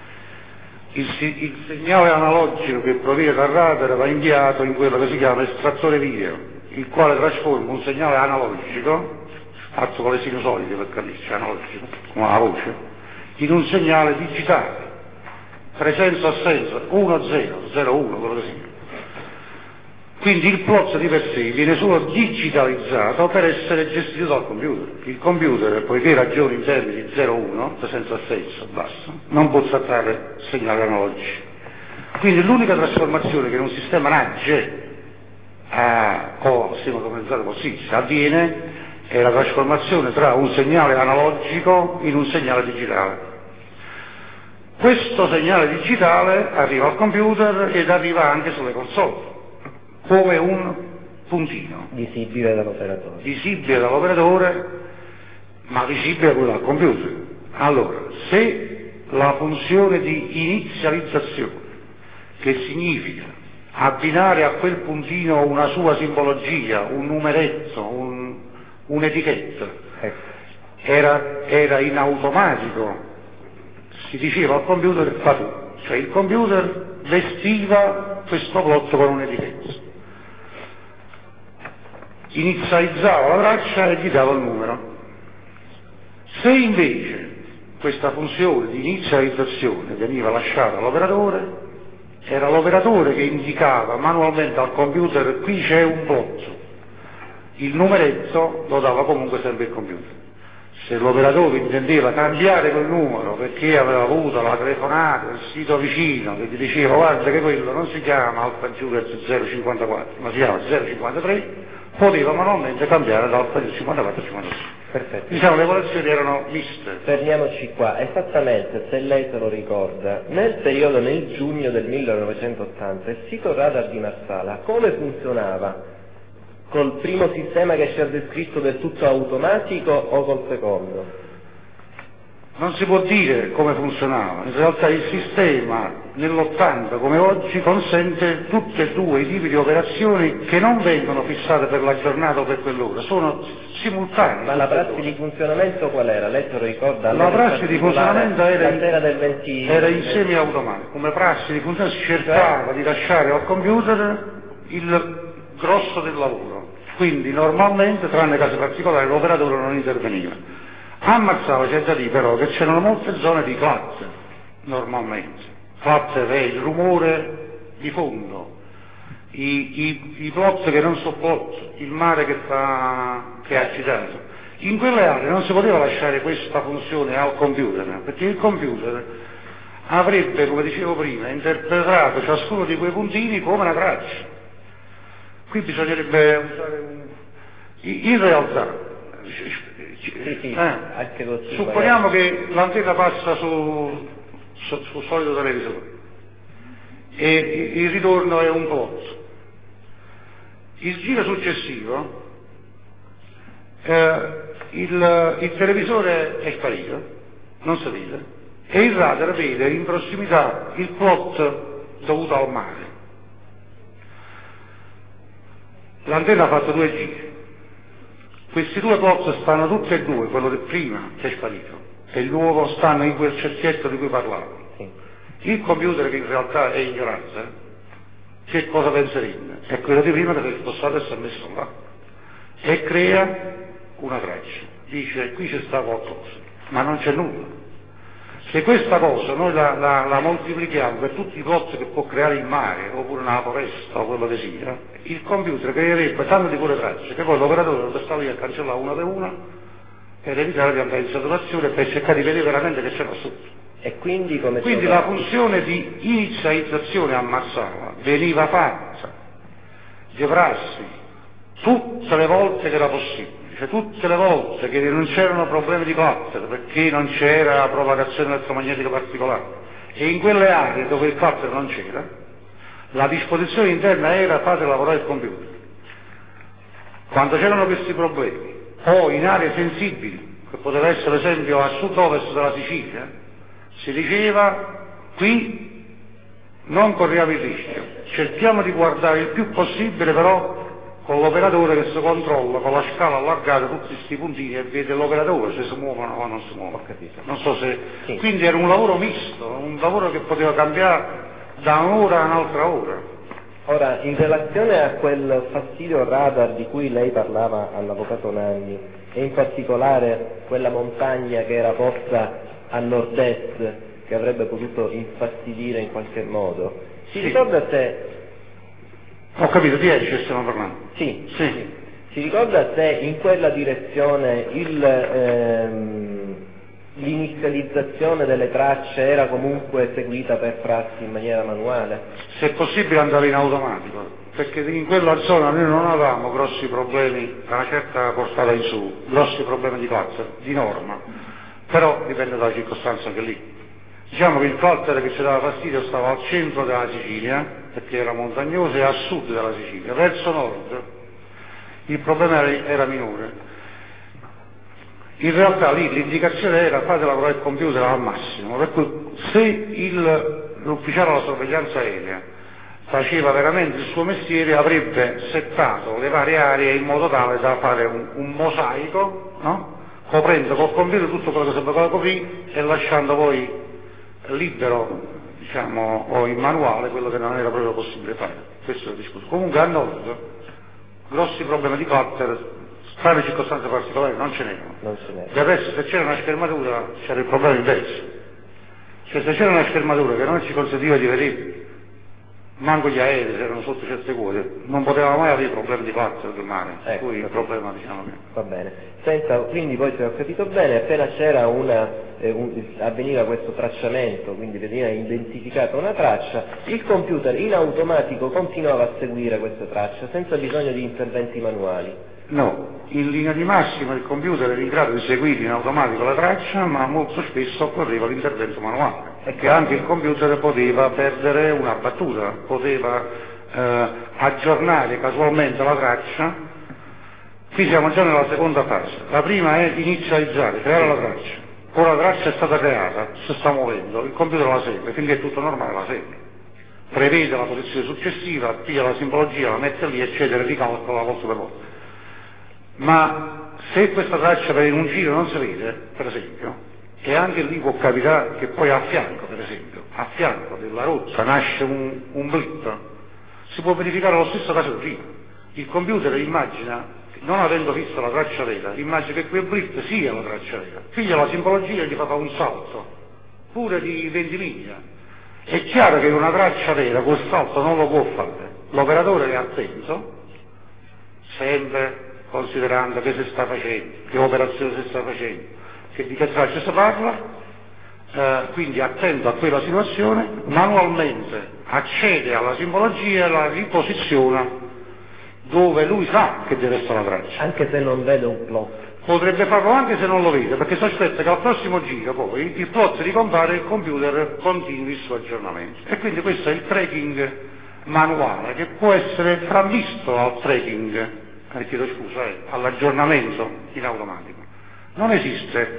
Il segnale analogico che proviene dal radar va inviato in quello che si chiama estrattore video, il quale trasforma un segnale analogico, fatto con le sinusoidi per capirci, analogico, come la voce, in un segnale digitale, presenza-assenza, 1-0, 0-1, quello che sia. Quindi il plot di per sé viene solo digitalizzato per essere gestito dal computer. Il computer, poiché ragiona in termini di 0-1, presenza-assenza, basta, non può trattare segnali analogici. Quindi l'unica trasformazione che in un sistema NAGE o sistema automatizzato così avviene è la trasformazione tra un segnale analogico in un segnale digitale. Questo segnale digitale arriva al computer ed arriva anche sulle console, come un puntino. Visibile dall'operatore, ma visibile pure dal computer. Allora, se la funzione di inizializzazione, che significa abbinare a quel puntino una sua simbologia, un numeretto, un'etichetta, era in automatico, si diceva al computer fa tu, cioè il computer vestiva questo plot con un'etichetta, inizializzava la traccia e gli dava il numero. Se invece questa funzione di inizializzazione veniva lasciata all'operatore, era l'operatore che indicava manualmente al computer: qui c'è un plot, il numeretto lo dava comunque sempre il computer. Se l'operatore intendeva cambiare quel numero perché aveva avuto la telefonata del sito vicino che gli diceva guarda che quello non si chiama Alfa Giurez 054 ma si chiama 053, poteva manualmente cambiare da Alfa Giurez 54 a 56. Perfetto. Diciamo le evoluzioni erano miste. Fermiamoci qua, esattamente, se lei se lo ricorda, nel giugno del 1980 il sito radar di Marsala come funzionava? Col primo sistema che ci ha descritto del tutto automatico o col secondo? Non si può dire come funzionava, in realtà il sistema nell'80 come oggi consente tutti e due i tipi di operazioni che non vengono fissate per la giornata o per quell'ora, sono simultanee. Ma la prassi di funzionamento qual era? Lei se lo ricorda? La prassi di funzionamento era in semi-automatico, come prassi di funzionamento si cercava di lasciare al computer il grosso del lavoro, quindi normalmente, tranne casi particolari, l'operatore non interveniva. A Marsala c'è da dire però che c'erano molte zone di clat, normalmente. Clat è il rumore di fondo, i plot che non sopportano, il mare che è agitato. In quelle aree non si poteva lasciare questa funzione al computer, perché il computer avrebbe, come dicevo prima, interpretato ciascuno di quei puntini come una traccia. Qui bisognerebbe usare in realtà, supponiamo che l'antenna passa sul solito televisore e il ritorno è un plot. Il giro successivo il televisore è sparito, non si vede, e il radar vede in prossimità il plot dovuto al mare. L'antenna ha fatto 2 giri. Questi 2 plot stanno tutti e 2, quello del prima che è sparito e il nuovo stanno in quel cerchietto di cui parlavo. Il computer, che in realtà è ignorante, che cosa penserebbe? È quello di prima che si è spostato e si è messo là e crea una traccia. Dice qui c'è sta qualcosa, ma non c'è nulla. Se questa cosa noi la moltiplichiamo per tutti i plot che può creare il mare, oppure una foresta o quello che sia, il computer creerebbe tanto di quelle tracce che poi l'operatore dovrebbe stare lì a cancellare una per una per evitare di andare in saturazione e per cercare di vedere veramente che c'è là sotto. E quindi la funzione di inizializzazione a Marsala veniva fatta di prassi tutte le volte che era possibile. Cioè tutte le volte che non c'erano problemi di cluster perché non c'era propagazione elettromagnetica particolare e in quelle aree dove il cluster non c'era la disposizione interna era fate lavorare il computer. Quando c'erano questi problemi o in aree sensibili che poteva essere ad esempio a sud-ovest della Sicilia si diceva qui non corriamo il rischio, cerchiamo di guardare il più possibile però con l'operatore che si controlla con la scala allargata tutti questi puntini e vede l'operatore se si muovono o non si muovono. Non so se... Sì. Quindi era un lavoro misto, un lavoro che poteva cambiare da un'ora a un'altra ora. Ora, in relazione a quel fastidio radar di cui lei parlava all'avvocato Nanni e in particolare quella montagna che era posta a nord-est che avrebbe potuto infastidire in qualche modo, si ricorda se... Ho capito, di Esce stiamo parlando. Sì. Si ricorda se in quella direzione l'inizializzazione delle tracce era comunque seguita per prassi in maniera manuale? Se è possibile andare in automatico, perché in quella zona noi non avevamo grossi problemi da una certa portata in su, grossi problemi di cluster, di norma, però dipende dalla circostanza anche lì. Diciamo che il cluster che ci dava fastidio stava al centro della Sicilia, perché era montagnoso, e a sud della Sicilia. Verso nord il problema era minore. In realtà lì l'indicazione era fate lavorare il computer al massimo, per cui se l'ufficiale alla sorveglianza aerea faceva veramente il suo mestiere avrebbe settato le varie aree in modo tale da fare un mosaico, no? Coprendo col computer tutto quello che si poteva coprire e lasciando poi libero, diciamo, o in manuale quello che non era proprio possibile fare. Questo è il discorso. Comunque a nord grossi problemi di cluster, strane circostanze particolari non ce n'erano. Del resto se c'era una schermatura c'era il problema inverso. Cioè se c'era una schermatura che non ci consentiva di vedere manco gli aerei se erano sotto certe quote, non poteva mai avere problemi di parte del mare, per cui il problema diciamo che... Va bene. Quindi poi, se ho capito bene, appena c'era avveniva questo tracciamento, quindi veniva identificata una traccia, il computer in automatico continuava a seguire questa traccia senza bisogno di interventi manuali. No, in linea di massima il computer era in grado di seguire in automatico la traccia, ma molto spesso occorreva l'intervento manuale, perché anche il computer poteva perdere una battuta, poteva aggiornare casualmente la traccia. Qui siamo già nella seconda fase. La prima è inizializzare, creare la traccia. Ora la traccia è stata creata, si sta muovendo, il computer la segue, finché è tutto normale la segue. Prevede la posizione successiva, piglia la simbologia, la mette lì, eccetera, ricalcola volta per volta. Ma se questa traccia per un giro non si vede, per esempio, e anche lì può capitare che poi a fianco, per esempio, a fianco della rotta nasce un blip, si può verificare lo stesso caso del giro. Il computer immagina, non avendo visto la traccia vera, immagina che quel blip sia la traccia vera, piglia la simbologia e gli fa un salto, pure di 20 miglia. È chiaro che una traccia vera quel salto non lo può fare, l'operatore è attento, sempre considerando che si sta facendo, che operazione si sta facendo, che di che traccia si parla, quindi attento a quella situazione, manualmente accede alla simbologia e la riposiziona dove lui sa che deve essere la traccia. Anche se non vede un plot. Potrebbe farlo anche se non lo vede, perché si aspetta che al prossimo giro poi il plot ricompare e il computer continui il suo aggiornamento. E quindi questo è il tracking manuale che può essere frammisto al tracking, chiedo scusa, all'aggiornamento in automatico. Non esiste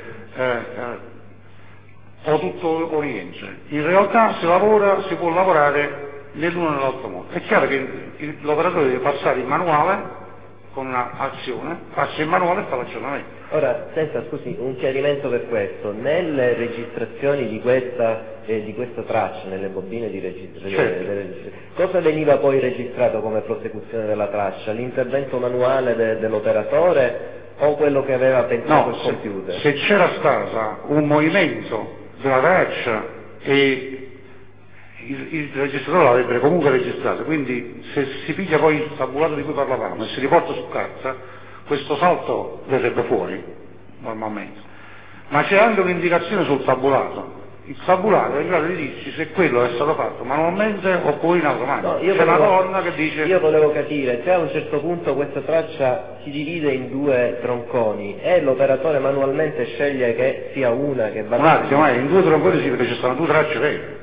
o tutto o niente. In realtà si può lavorare nell'uno e nell'altro modo. È chiaro che l'operatore deve passare in manuale con un'azione, passa in manuale e fa l'aggiornamento. Ora, scusi, un chiarimento per questo. Nelle registrazioni di questa traccia, nelle bobine di registrazione, certo. Cosa veniva poi registrato come prosecuzione della traccia? L'intervento manuale dell'operatore o quello che aveva pensato il computer? Se c'era stato un movimento della traccia e il registratore l'avrebbe comunque registrato, quindi se si piglia poi il tabulato di cui parlavamo e si riporta su carta, questo salto verrebbe fuori normalmente. Ma c'è anche un'indicazione sul tabulato. Il tabulato è in grado di dirci se quello è stato fatto manualmente oppure in automatico. C'è una colonna che dice... Io volevo capire, se a un certo punto questa traccia si divide in due tronconi e l'operatore manualmente sceglie che sia una che va... Un attimo, in due tronconi sì, perché ci stanno due tracce vere.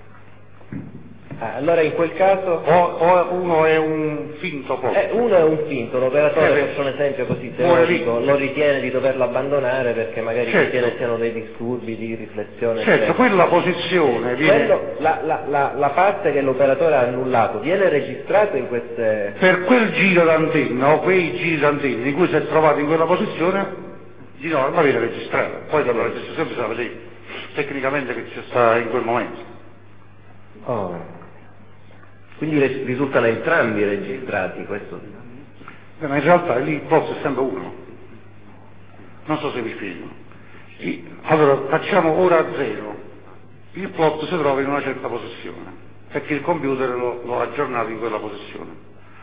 Allora in quel caso... O uno è un finto plot. Uno è un finto, l'operatore, faccio un esempio così teorico, lo ritiene di doverlo abbandonare perché magari ritiene siano dei disturbi di riflessione. Certo, quella posizione viene... la parte che l'operatore ha annullato viene registrata in queste... Per quel giro d'antenna o quei giri d'antenna in cui si è trovato in quella posizione, di norma viene registrata. Poi dalla registrazione bisogna vedere tecnicamente che ci sta in quel momento. Quindi risultano entrambi registrati, questo? Ma in realtà lì il plot è sempre uno. Non so se vi spiego. Allora, facciamo ora a 0. Il plot si trova in una certa posizione, perché il computer lo ha aggiornato in quella posizione.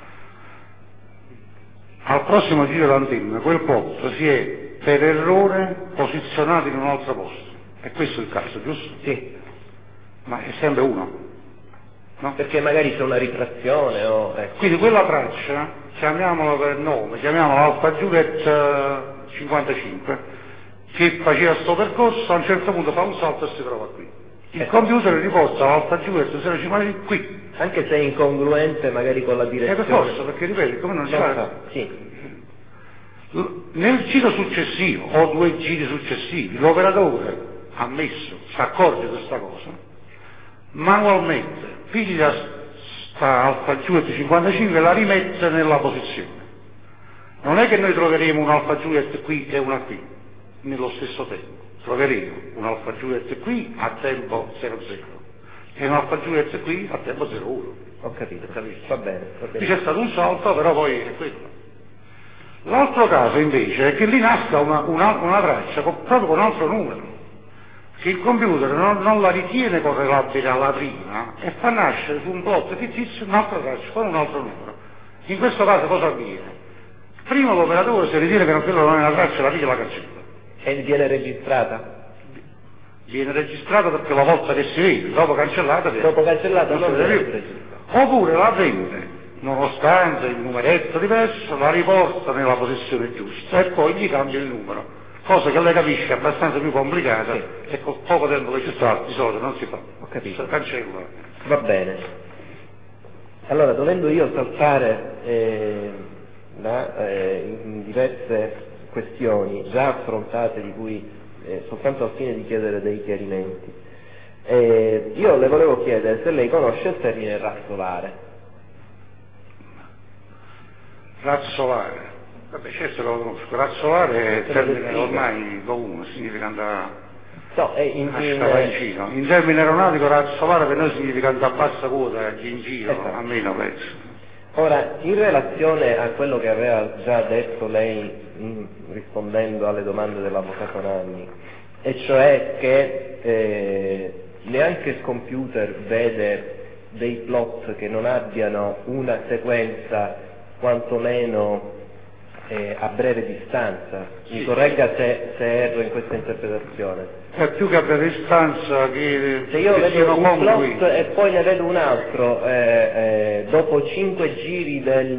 Al prossimo giro d'antenna, quel plot si è per errore posizionato in un altro posto. E questo è il caso, giusto? Sì. Ma è sempre uno. No? Perché magari c'è una ritrazione o... Quindi quella traccia, chiamiamola per nome, chiamiamola Alfa Juliet 55, che faceva sto percorso, a un certo punto fa un salto e si trova qui. Il computer riporta l'Alfa Juliet 55 qui. Anche se è incongruente magari con la direzione. Per forza, perché ripeto, come non c'è... Sì. Nel giro successivo, o 2 giri successivi, l'operatore, ammesso, si accorge di questa cosa, manualmente piglia sta Alfa Juliet 55 e la rimette nella posizione. Non è che noi troveremo un Alfa Juliet qui e una qui nello stesso tempo, troveremo un Alfa Juliet qui a tempo 00 e un Alfa Juliet qui a tempo 01. Ho capito. Va bene. Qui c'è stato un salto, però poi è quello. L'altro caso invece è che lì nasca una traccia proprio con un altro numero. che il computer non la ritiene correlabile alla prima e fa nascere su un plot fittizio un'altra traccia con un altro numero. In questo caso cosa avviene? Prima l'operatore, se ritiene che quello non è una traccia, la riga la cancella. E viene registrata? Viene registrata perché la volta che si vede, dopo cancellata non viene registrata. Oppure la prende, nonostante il numeretto diverso, la riporta nella posizione giusta e poi gli cambia il numero, cosa che lei capisce è abbastanza più complicata e con poco tempo che ci sta di solito non si fa. Ho capito. Si cancella. Va bene. Allora, dovendo io saltare in diverse questioni già affrontate, di cui soltanto al fine di chiedere dei chiarimenti, io le volevo chiedere se lei conosce il termine razzolare. Razzolare? Vabbè, certo lo conosco. Razzolare è il termine ormai comune, significa andare No, in termine aeronautico razzolare per noi significa andare a bassa quota, in giro, esatto. almeno penso. Ora, in relazione a quello che aveva già detto lei rispondendo alle domande dell'avvocato Nanni, e cioè che neanche il computer vede dei plot che non abbiano una sequenza quantomeno a breve distanza. Mi corregga se erro in questa interpretazione. È più che a breve distanza che se io vedo un congrui. plot e poi ne vedo un altro dopo 5 giri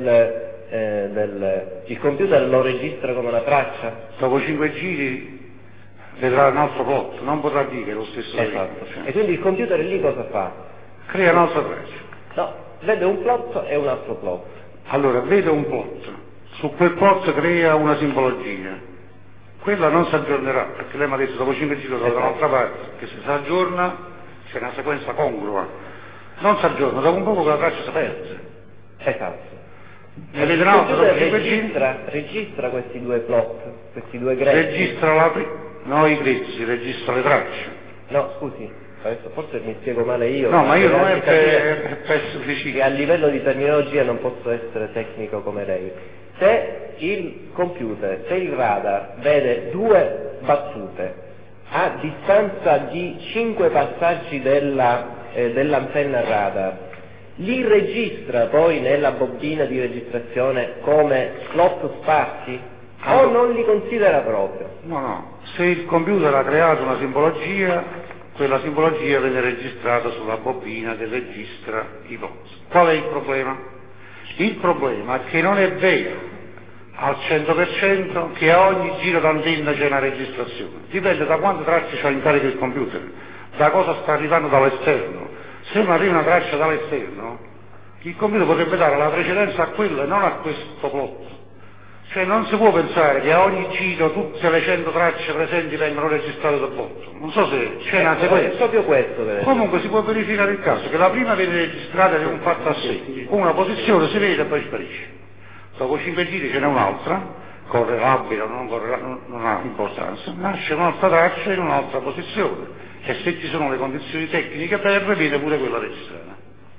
il computer lo registra come una traccia? Dopo 5 giri vedrà un altro plot, non potrà dire che è lo stesso. Esatto. E quindi il computer lì cosa fa? Crea un'altra traccia. No, vede un plot e un altro plot. Allora, vede un plot, su quel plot crea una simbologia. Quella non si aggiornerà, perché lei mi ha detto dopo 5 giri da un'altra parte, che se si aggiorna c'è una sequenza congrua. Non si aggiorna, dopo un po' quella traccia si perde. Esatto. Ne vede un'altra dopo 5 giri. Registra questi due plot, questi due grezzi. Registra i grezzi, registra le tracce. No, scusi, adesso forse mi spiego male io. No, ma io non è per sufficiente. Che a livello di terminologia non posso essere tecnico come lei. Se il computer, se il radar vede due battute a distanza di 5 passaggi dell'antenna radar, li registra poi nella bobina di registrazione come slot sparsi o non li considera proprio? No. Se il computer ha creato una simbologia, quella simbologia viene registrata sulla bobina che registra i plot. Qual è il problema? Il problema è che non è vero al 100% che a ogni giro d'antenna c'è una registrazione. Dipende da quante tracce c'ha in carico il computer, da cosa sta arrivando dall'esterno. Se non arriva una traccia dall'esterno, il computer potrebbe dare la precedenza a quello e non a questo plot. Cioè non si può pensare che a ogni giro tutte le 100 tracce presenti vengono registrate da plot. Non so se c'è una sequenza. È proprio questo. Comunque si può verificare il caso che la prima viene registrata di un fatto a sé, una posizione si vede e poi sparisce. Dopo 5 giri ce n'è un'altra, correlabile o non correlabile, non ha importanza, nasce un'altra traccia in un'altra posizione e se ci sono le condizioni tecniche per viene pure quella registrata.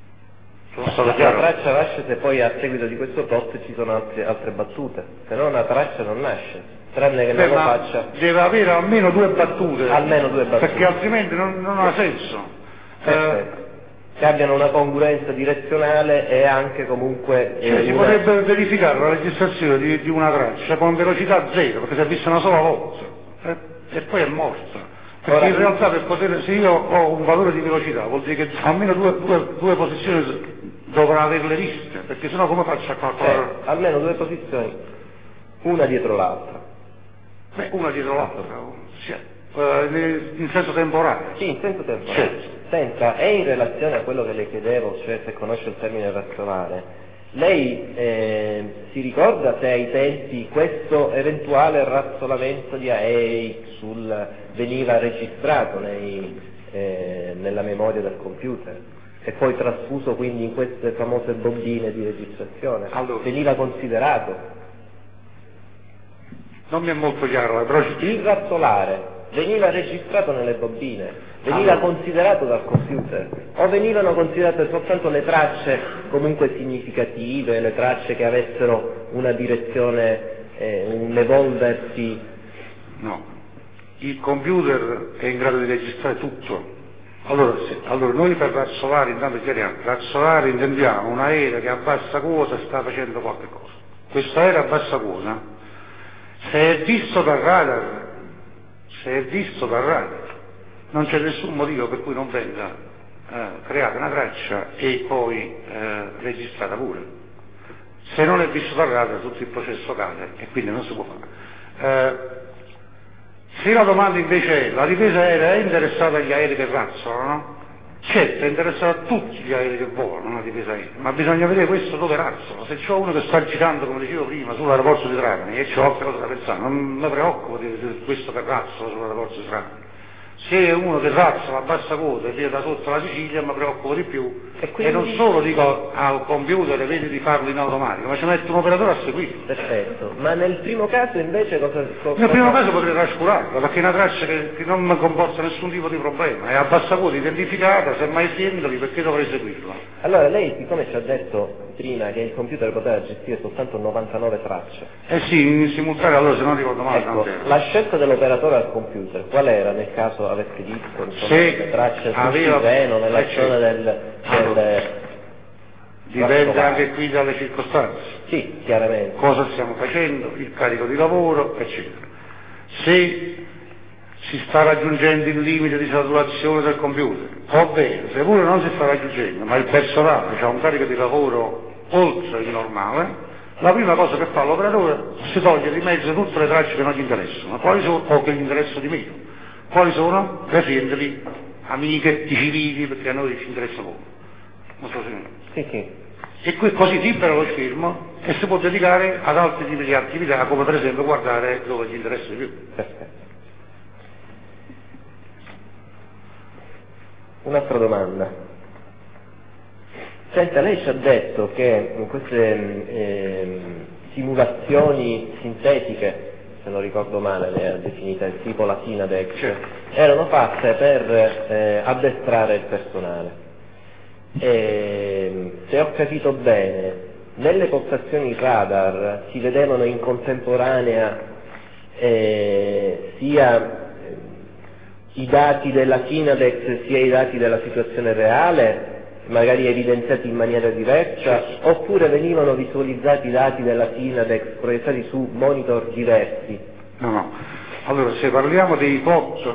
La traccia nasce se poi a seguito di questo plot ci sono altre battute, se no una traccia non nasce, tranne che non lo faccia. Deve avere almeno due battute. Perché altrimenti non ha senso. Che abbiano una congruenza direzionale e anche comunque... si potrebbe verificare la registrazione di una traccia con velocità zero, perché si è vista una sola volta, e poi è morta. Perché in realtà se io ho un valore di velocità, vuol dire che almeno due posizioni dovrà averle viste, perché sennò come faccio a calcolare? Almeno due posizioni, una dietro l'altra. Una dietro l'altra, in senso temporale. Sì, in senso temporale. Certo. Senta, e in relazione a quello che le chiedevo, cioè se conosce il termine razzolare, lei si ricorda se ai tempi questo eventuale razzolamento di aerei veniva registrato nella memoria del computer e poi trasfuso quindi in queste famose bobine di registrazione? Allora, veniva considerato? Non mi è molto chiaro, però... Il razzolare veniva registrato nelle bobine, veniva considerato dal computer o venivano considerate soltanto le tracce comunque significative, le tracce che avessero una direzione, un evolversi? No, il computer è in grado di registrare tutto. Allora noi per razzolare, intanto chiariamo, razzolare intendiamo un aereo che a bassa quota sta facendo qualche cosa. Questo aereo a bassa quota, se è visto dal radar, non c'è nessun motivo per cui non venga creata una traccia e poi registrata pure. Se non è visto dal radar tutto il processo cade e quindi non si può fare. Se la domanda invece è, la difesa aerea è interessata agli aerei che razzolano, no? Certo, è interessata a tutti gli aerei che volano, la difesa aerea, ma bisogna vedere questo dove razzola. Se c'ho uno che sta girando, come dicevo prima, sull'aeroporto di Trapani e c'ho altre cose da pensare, non mi preoccupo di questo che razzola sull'aeroporto di Trapani. Se è uno che razzola a bassa quota e viene da sotto la Sicilia mi preoccupo di più e non solo dico al computer vedi di farlo in automatico, ma ci metto un operatore a seguirlo. Perfetto, ma nel primo caso invece cosa? Nel primo caso potrei trascurarla perché è una traccia che non mi comporta nessun tipo di problema, è a bassa quota identificata, se mai sindoli perché dovrei seguirla? Allora lei siccome ci ha detto prima che il computer poteva gestire soltanto 99 tracce. Sì, in simultaneo, allora se non ricordo male. Ecco, la scelta dell'operatore al computer, qual era nel caso avesse visto le tracce sul treno, nella zona del dipende anche qui dalle circostanze. Sì, chiaramente. Cosa stiamo facendo, il carico di lavoro, eccetera. Se si sta raggiungendo il limite di saturazione del computer, ovvero se pure non si sta raggiungendo, ma il personale ha un carico di lavoro oltre il normale, la prima cosa che fa l'operatore si toglie di mezzo tutte le tracce che non gli interessano, quali sono, o che gli interessano di meno. Quali sono? Le friendly, amiche, i civili, perché a noi ci interessa poco. Non so se... Sì. E qui così libera lo schermo e si può dedicare ad altri tipi di attività, come per esempio guardare dove gli interessa di più. Perfetto. Un'altra domanda. Senta, lei ci ha detto che in queste simulazioni sintetiche, se non ricordo male le ha definite tipo la Sinadex, certo, erano fatte per addestrare il personale. Se ho capito bene, nelle postazioni radar si vedevano in contemporanea sia i dati della Sinadex sia i dati della situazione reale, magari evidenziati in maniera diversa, oppure venivano visualizzati i dati della Sinadex proiettati su monitor diversi? No. Allora, se parliamo dei plot,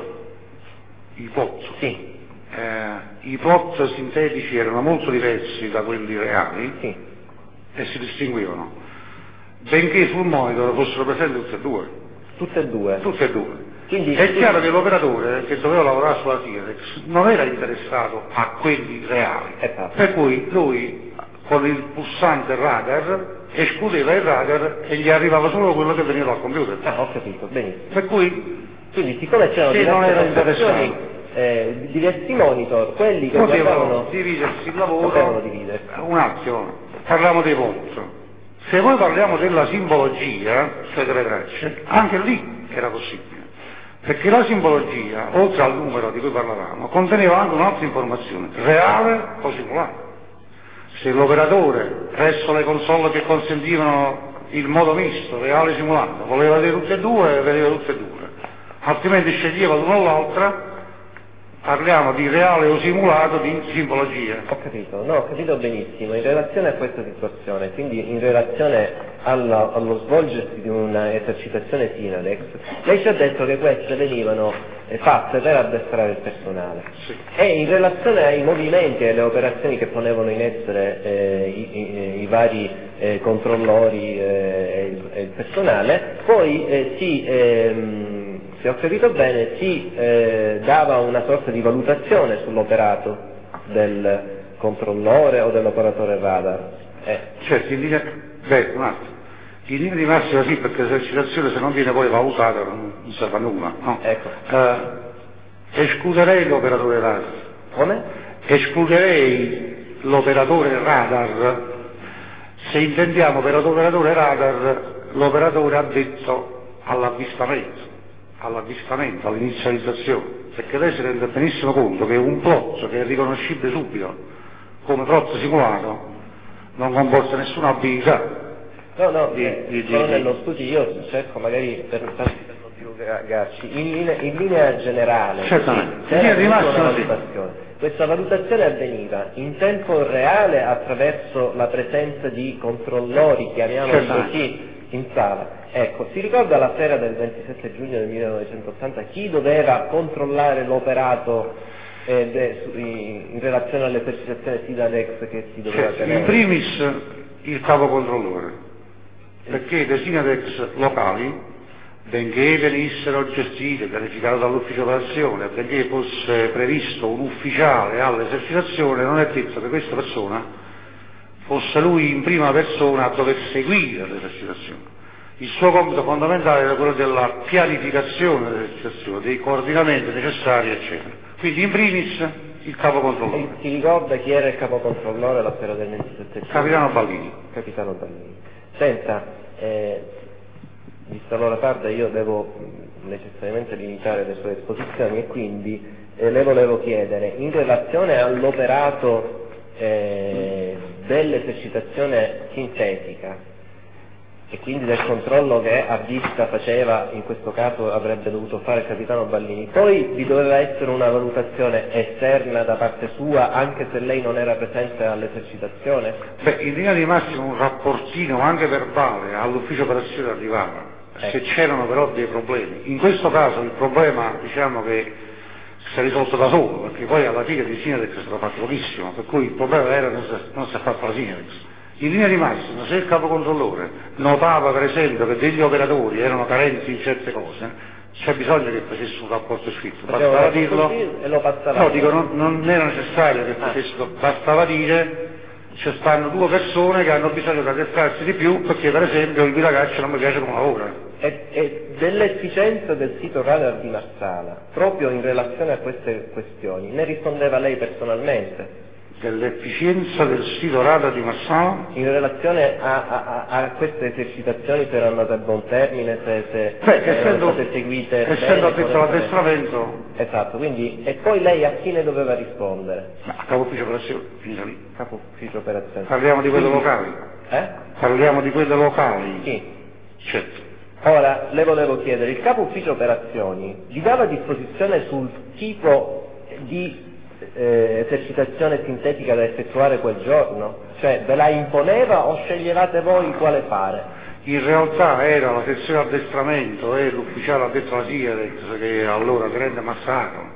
sì. I plot sintetici erano molto diversi da quelli reali, sì, e si distinguevano, benché sul monitor fossero presenti tutte e due. Tutte e due? Tutte e due. Quindi, è chiaro che l'operatore che doveva lavorare sulla Sinadex non era interessato a quelli reali, per cui lui con il pulsante radar escludeva il radar e gli arrivava solo quello che veniva dal computer. Ho capito, benissimo. Per cui, quindi siccome c'erano diversi monitor, quelli che potevano dividersi il lavoro. Un attimo, parliamo dei plot. Se poi parliamo della simbologia, cioè delle tracce, anche lì era possibile. Perché la simbologia, oltre al numero di cui parlavamo, conteneva anche un'altra informazione, reale o simulata. Se l'operatore, presso le console che consentivano il modo misto, reale e simulato, voleva vedere tutte e due, vedeva tutte e due. Altrimenti sceglieva l'una o l'altra, parliamo di reale o simulato di simbologia. Ho capito benissimo. In relazione a questa situazione, quindi in relazione allo svolgersi di una esercitazione Sinadex, lei ci ha detto che queste venivano fatte per addestrare il personale. Sì. E in relazione ai movimenti e alle operazioni che ponevano in essere i vari controllori e il personale, poi se ho capito bene, si dava una sorta di valutazione sull'operato del controllore o dell'operatore radar. Certo, un attimo. In linea di massima sì, perché l'esercitazione se non viene poi valutata non serve a nulla. No? Ecco. Escluderei l'operatore radar. Come? Escluderei l'operatore radar. Se intendiamo per operatore radar l'operatore addetto all'avvistamento, all'inizializzazione, perché lei si rende benissimo conto che un plot che è riconoscibile subito come plot simulato non comporta nessuna abilità. No, nello studio io cerco magari per non più Gacci, in linea generale, certamente, c'era una valutazione. Questa valutazione avveniva in tempo reale attraverso la presenza di controllori, chiamiamoli così, in sala. Ecco, si ricorda la sera del 27 giugno del 1980 chi doveva controllare l'operato in relazione all'esercitazione SIDADEX che si doveva tenere? In primis il capo controllore, perché le SIDADEX locali, benché venissero gestite, pianificate dall'ufficio operazione, benché fosse previsto un ufficiale all'esercitazione, non è detto che questa persona fosse lui in prima persona a dover seguire l'esercitazione. Il suo compito fondamentale era quello della pianificazione dell'esercitazione, dei coordinamenti necessari, eccetera. Quindi in primis il capo controllore. Si ricorda chi era il capo controllore la sera del 27 giugno? Capitano Ballini. Capitano Ballini. Senta, vista l'ora tarda io devo necessariamente limitare le sue esposizioni e quindi le volevo chiedere, in relazione all'operato dell'esercitazione sintetica e quindi del controllo che a vista faceva, in questo caso avrebbe dovuto fare il capitano Ballini, poi vi doveva essere una valutazione esterna da parte sua anche se lei non era presente all'esercitazione? Beh, in linea di massimo un rapportino anche verbale all'ufficio operazione arrivava, se c'erano però dei problemi. In questo caso il problema diciamo che si è risolto da solo, perché poi alla fine di Sinadex è stato fatto pochissimo, per cui il problema era che non si è fatto la Sinadex. In linea di massima, se il capo controllore notava per esempio che degli operatori erano carenti in certe cose, c'è bisogno che facesse un rapporto scritto, bastava dirlo, e lo passava. No, dico, non era necessario che facessero, bastava dire ci stanno due persone che hanno bisogno di addestrarsi di più perché per esempio il guidacaccia non mi piace come lavora. E dell'efficienza del sito radar di Marsala, proprio in relazione a queste questioni, ne rispondeva lei personalmente? Dell'efficienza del sito radar di Marsala? In relazione a queste esercitazioni, se erano andate a buon termine, se essendo state seguite essendo addetto all'addestramento. Esatto, quindi, e poi lei a chi ne doveva rispondere? A capo ufficio operazione, finita lì. Capo ufficio operazione. Parliamo di quelle locali? Parliamo di quelle locali? Sì. Certo. Ora, le volevo chiedere, il capo ufficio operazioni vi dava disposizione sul tipo di esercitazione sintetica da effettuare quel giorno? Cioè ve la imponeva o sceglievate voi quale fare? In realtà era la sezione addestramento e l'ufficiale addetto alla SIADEX, che allora tenente Massaro,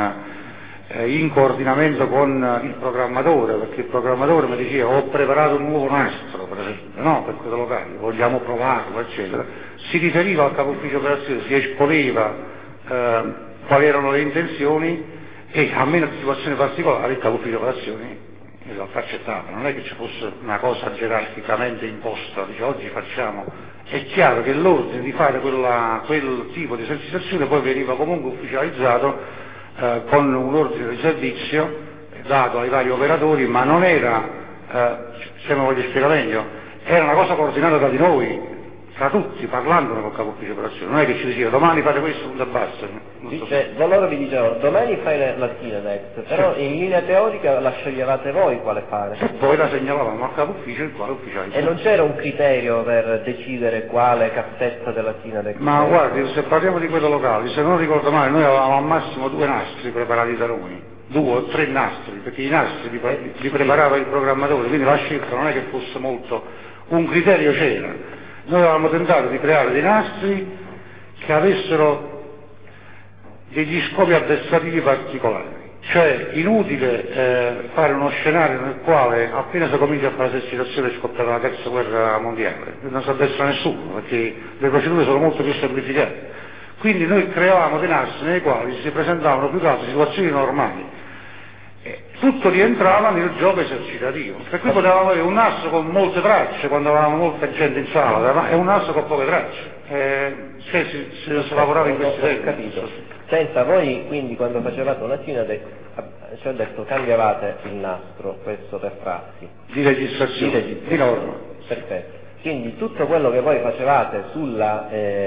in coordinamento con il programmatore, perché il programmatore mi diceva ho preparato un nuovo nastro, per esempio, no, per quelle locali, vogliamo provarlo, eccetera. Si riferiva al capo ufficio operazione, si esponeva quali erano le intenzioni e almeno in situazioni particolari il capo ufficio operazioni in realtà accettava, non è che ci fosse una cosa gerarchicamente imposta, dice oggi facciamo, è chiaro che l'ordine di fare quel tipo di esercitazione poi veniva comunque ufficializzato con un ordine di servizio dato ai vari operatori, ma non era, se mi voglio spiegare meglio, era una cosa coordinata tra di noi, tra tutti, parlandone col capo ufficio operazione, non è che ci diceva domani fate questo, punto e basta. Loro vi dicevano domani fai la SINADEX, però in linea teorica la sceglievate voi quale fare. E poi la segnalavamo al capo ufficio il quale ufficializza. E non c'era un criterio per decidere quale cassetta della SINADEX? Ma guardi, se parliamo di quelle locali, se non ricordo male, noi avevamo al massimo 2 nastri preparati da noi, 2 o 3 nastri, perché i nastri li preparava il programmatore, quindi la scelta non è che fosse molto, un criterio c'era. Noi avevamo tentato di creare dei nastri che avessero degli scopi addestrativi particolari, cioè inutile fare uno scenario nel quale appena si comincia a fare esercitazione è scoppiata la terza guerra mondiale, non si addestra nessuno perché le procedure sono molto più semplificate, quindi noi creavamo dei nastri nei quali si presentavano più che altro situazioni normali. Tutto rientrava nel gioco esercitativo, per cui potevamo avere un nastro con molte tracce quando avevamo molta gente in sala e un nastro con poche tracce, si lavorava in questi tempi. Capito. Senta, voi quindi quando facevate una SINADEX ci ha detto cambiavate il nastro, questo per prassi. Di registrazione, di norma. Perfetto. Quindi tutto quello che voi facevate sulla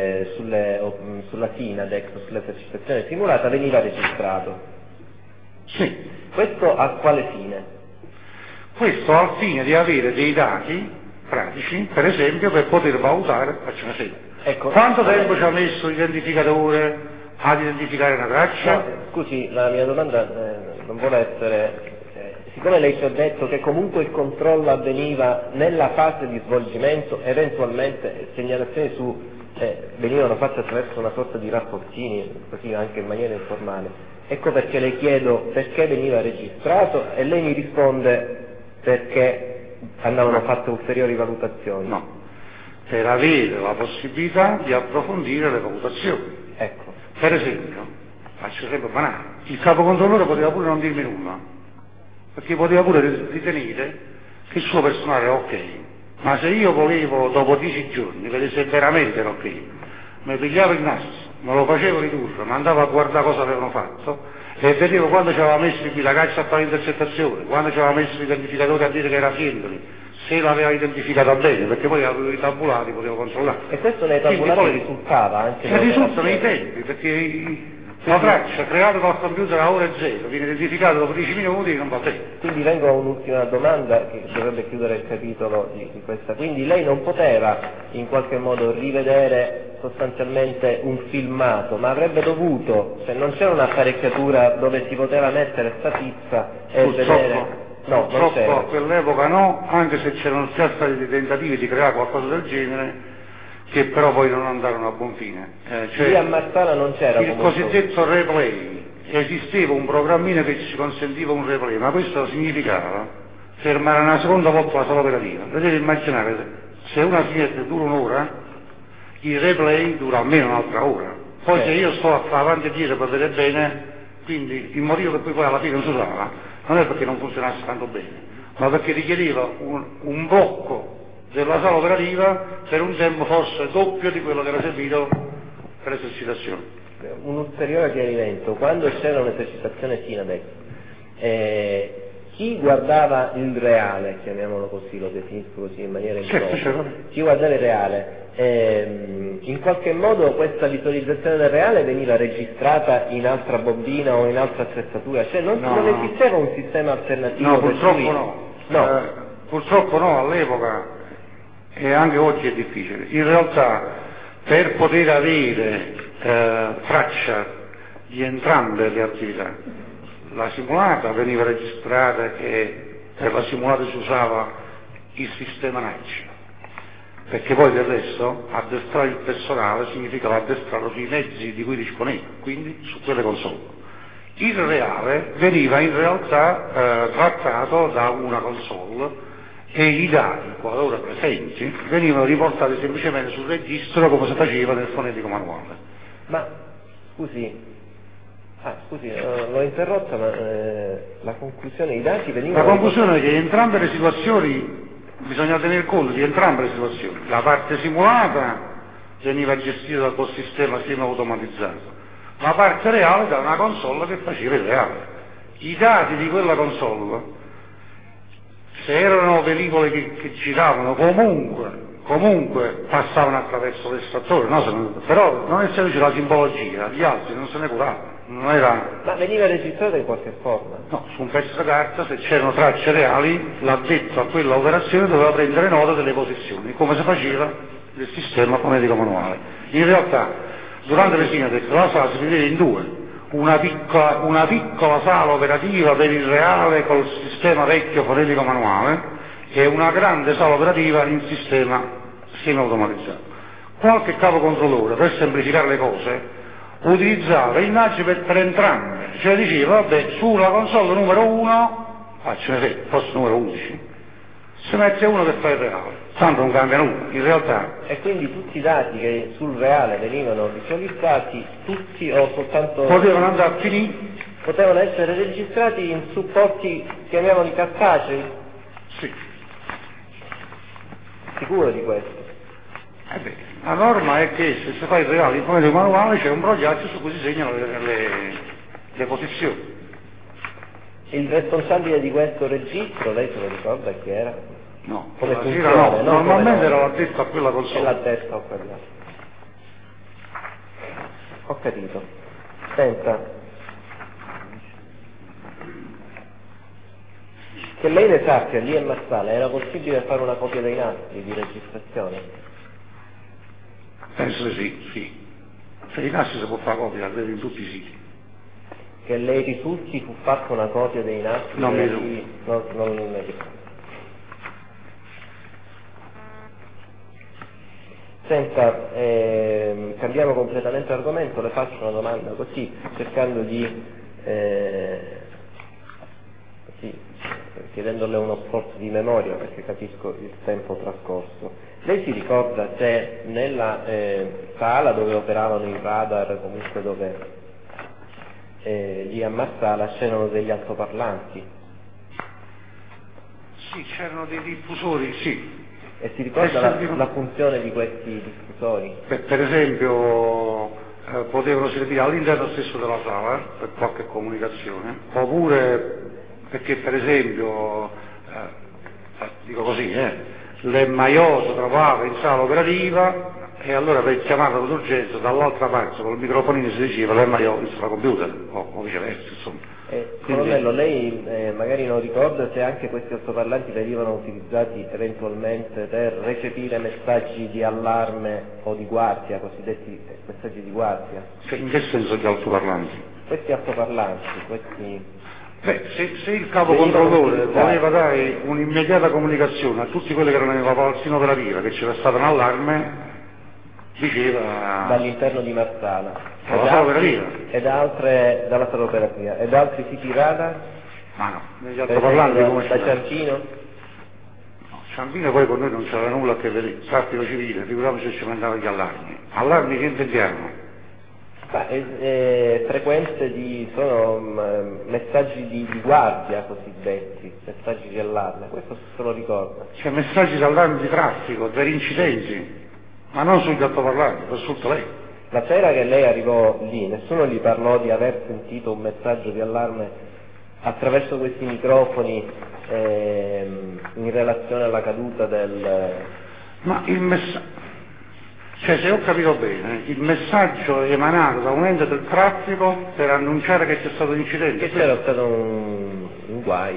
SINADEX, sull'esercitazione simulata, veniva registrato. Sì. Questo a quale fine? Questo al fine di avere dei dati pratici, per esempio, per poter valutare, faccio un esempio. Ecco, Quanto tempo ci ha messo l'identificatore ad identificare una traccia? No, scusi, la mia domanda non vuole essere... siccome lei ci ha detto che comunque il controllo avveniva nella fase di svolgimento, eventualmente segnalazioni venivano fatte attraverso una sorta di rapportini, così anche in maniera informale. Ecco perché le chiedo perché veniva registrato e lei mi risponde perché andavano fatte ulteriori valutazioni. No, per avere la possibilità di approfondire le valutazioni. Ecco. Per esempio, faccio un esempio banale, il capocontrollore poteva pure non dirmi nulla, perché poteva pure ritenere che il suo personale era ok, ma se io volevo dopo 10 giorni vedere se veramente era ok, mi pigliavo il nastro, me lo facevo ridurre, mi andavo a guardare cosa avevano fatto e vedevo quando ci aveva messo la caccia a fare l'intercettazione, quando ci aveva messo l'identificatore a dire che era Fiendoli, se l'aveva identificata bene, perché poi avevo i tabulati, potevo controllare. E questo nei tabulati risultava anche... Risulta nei tempi, perché la traccia creata dal computer a ore zero viene identificata dopo 10 minuti e non va bene. Quindi vengo a un'ultima domanda che dovrebbe chiudere il capitolo di questa. Quindi lei non poteva in qualche modo rivedere sostanzialmente un filmato, ma avrebbe dovuto, se non c'era un'apparecchiatura dove si poteva mettere sta pizza e vedere... No, purtroppo a quell'epoca no, anche se c'erano già stati dei tentativi di creare qualcosa del genere, che però poi non andarono a buon fine. Lì a Marsala non c'era il cosiddetto replay, esisteva un programmino che ci consentiva un replay, ma questo significava fermare una seconda volta la sala operativa. Potete immaginare, se una finestra dura un'ora, il replay dura almeno un'altra ora. Poi se io sto a fare avanti e dietro per vedere bene, quindi il motivo per cui poi alla fine non si usava, non è perché non funzionasse tanto bene, ma perché richiedeva un blocco della sala operativa per un tempo forse doppio di quello che era servito per l'esercitazione. Un ulteriore chiarimento, quando c'era un'esercitazione Sinadex, chi guardava il reale, chiamiamolo così, lo definisco così in maniera impropria, chi guardava il reale, in qualche modo questa visualizzazione del reale veniva registrata in altra bobina o in altra attrezzatura, cioè non esisteva un sistema alternativo? No, purtroppo no. Purtroppo no, all'epoca e anche oggi è difficile. In realtà per poter avere traccia di entrambe le attività, la simulata veniva registrata e per la simulata si usava il sistema NACC, perché poi del resto addestrare il personale significava addestrarlo sui mezzi di cui disponeva, quindi su quelle console. Il reale veniva in realtà trattato da una console e i dati, qualora presenti, venivano riportati semplicemente sul registro come si faceva nel fonetico manuale. Ma scusi, l'ho interrotta, ma la conclusione, i dati venivano... La conclusione è che in entrambe le situazioni bisogna tener conto di entrambe le situazioni. La parte simulata veniva gestita dal sistema semi-automatizzato, la parte reale da una console che faceva il reale. I dati di quella console, se erano velivoli che giravano, comunque passavano attraverso l'estrattore, però non essendoci la simbologia, gli altri non se ne curavano. Non era... Ma veniva registrata in qualche forma? No, su un pezzo di carta, se c'erano tracce reali, l'addetto a quella operazione doveva prendere nota delle posizioni, come si faceva nel sistema fonetico manuale. In realtà, durante le Sinadex la sala si divideva in due. Una piccola sala operativa per il reale col sistema vecchio fonetico manuale e una grande sala operativa in sistema semi-automatizzato. Qualche capo controllore, per semplificare le cose, utilizzava il NACC per entrambe, cioè diceva, vabbè, sulla console numero 1, faccio un esempio, forse numero 11, si mette uno che fa il reale, tanto non cambia nulla, in realtà. E quindi tutti i dati che sul reale venivano visualizzati, tutti o soltanto... Potevano andare a finire? Potevano essere registrati in supporti, chiamiamoli cartacei? Sì. Sicuro di questo? La norma è che se si fa il reale in fonetico manuale c'è un brogliaccio su cui si segnano le posizioni. Il responsabile di questo registro, lei se lo ricorda chi era? No, come funziona? No, normalmente era l'addetto a quella console. È l'addetto a quella. Ho capito. Senta, Che lei ne sappia, lì a Marsala era possibile fare una copia dei nastri di registrazione? Penso di sì. Cioè, i nastri si può fare copia, credo in tutti i siti. Che lei risulti fu fatta una copia dei nastri? Non mi risulta. Non mi risulta. Senta, cambiamo completamente argomento, le faccio una domanda così, cercando di chiedendole uno sforzo di memoria perché capisco il tempo trascorso. Lei si ricorda se nella sala dove operavano i radar, comunque dove lì a Marsala c'erano degli altoparlanti? Sì, c'erano dei diffusori, sì. E si ricorda la funzione di questi diffusori? Per esempio potevano servire all'interno stesso della sala per qualche comunicazione, oppure perché per esempio, dico così, l'emmaioso trovava in sala operativa e allora per chiamarlo d'urgenza dall'altra parte col microfonino si diceva l'emmaioso in sala computer o viceversa, insomma. Colonnello, lei magari non ricorda se anche questi altoparlanti venivano utilizzati eventualmente per recepire messaggi di allarme o di guardia, cosiddetti messaggi di guardia? Cioè, in che senso gli altoparlanti? Questi altoparlanti, questi... Se il capo controllore voleva dare un'immediata comunicazione a tutti quelli che erano nella palazzina operativa che c'era stato un allarme, diceva dall'interno di Marsala dalla sala operativa dalla sala operativa e da altri siti radar? Ma no, negli altoparlanti come da Ciampino? No, Ciampino poi con noi non c'era nulla a che vedere, traffico civile, figuriamoci se ci mandavano gli allarmi. Allarmi che intendiamo? Frequenze sono messaggi di guardia cosiddetti, messaggi di allarme, questo se lo ricorda. Cioè messaggi di allarme di traffico, per incidenti, ma non sugli altoparlanti, per sotto lei. La sera che lei arrivò lì, nessuno gli parlò di aver sentito un messaggio di allarme attraverso questi microfoni in relazione alla caduta del... Ma il messaggio, cioè se ho capito bene, il messaggio è emanato da un ente del traffico per annunciare che c'è stato un incidente. Che c'era stato un guaio.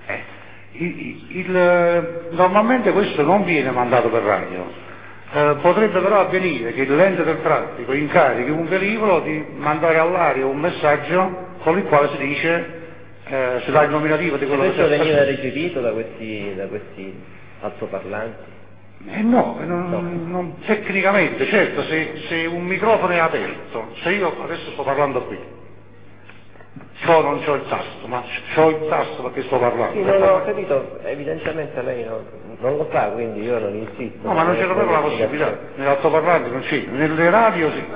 Normalmente questo non viene mandato per radio. Potrebbe però avvenire che l'ente del traffico incarichi un velivolo di mandare all'aria un messaggio con il quale si dice, si dà il nominativo di quello che questo veniva recepito da questi altoparlanti? No, tecnicamente, certo, se un microfono è aperto, se io adesso sto parlando qui, non c'ho il tasto, ma c'ho il tasto perché sto parlando. Sì, non ho capito, evidentemente lei non lo sa, quindi io non insisto. No, ma non c'è proprio la possibilità, negli altoparlanti non c'è, nelle radio sì.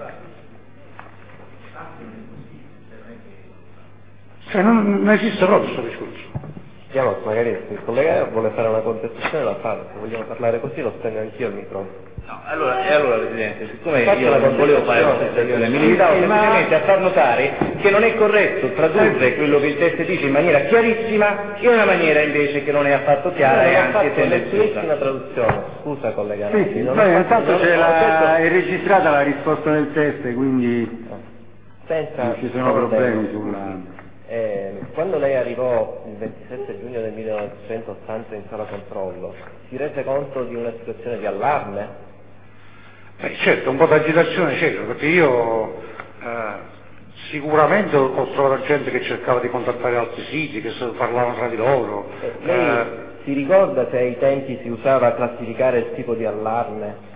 Cioè non esiste proprio questo discorso. Vediamo, magari il collega vuole fare una contestazione la fa, se vogliamo parlare così lo spengo anch'io il microfono. No, allora Presidente, siccome Faccio io non volevo fare una contestazione, mi limitavo semplicemente a far notare che non è corretto tradurre quello che il testo dice in maniera chiarissima in una maniera invece che non è affatto chiara e anche tendenziosa. Traduzione, scusa collega. Sì, intanto è registrata la risposta del test, quindi non ci sono problemi sulla... Quando lei arrivò il 27 giugno del 1980 in sala controllo, si rese conto di una situazione di allarme? Certo, un po' di agitazione c'era, perché io sicuramente ho trovato gente che cercava di contattare altri siti, che parlavano tra di loro. Lei si ricorda se ai tempi si usava classificare il tipo di allarme?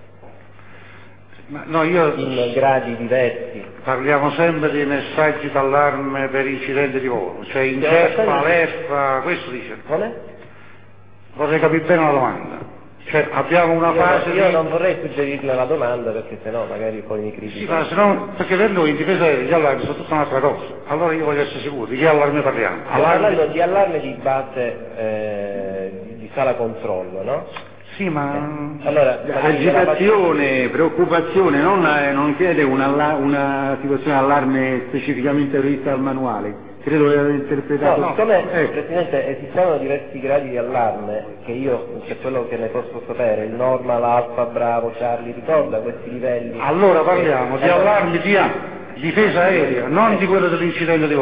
No, in gradi diversi. Parliamo sempre di messaggi d'allarme per incidenti di volo, cioè inceppa, leffa, questo dice. Come? Vorrei capire bene la domanda. Cioè abbiamo una fase io non vorrei suggerirle la domanda perché sennò magari poi mi critica. Sì, ma sennò, perché per noi in difesa aerea gli allarmi sono tutta un'altra cosa. Allora io voglio essere sicuro di che allarme parliamo. Stiamo parlando di allarme di base di sala controllo, no? Sì, ma allora, agitazione, preoccupazione, non chiede una situazione d'allarme specificamente prevista dal manuale. Credo di aver interpretato. No, siccome Presidente esistono diversi gradi di allarme, che io, per quello che ne posso sapere, il normal, alfa, bravo, Charlie, ricorda questi livelli? Allora parliamo di allarmi di difesa aerea, non di quello dell'incidente di volo.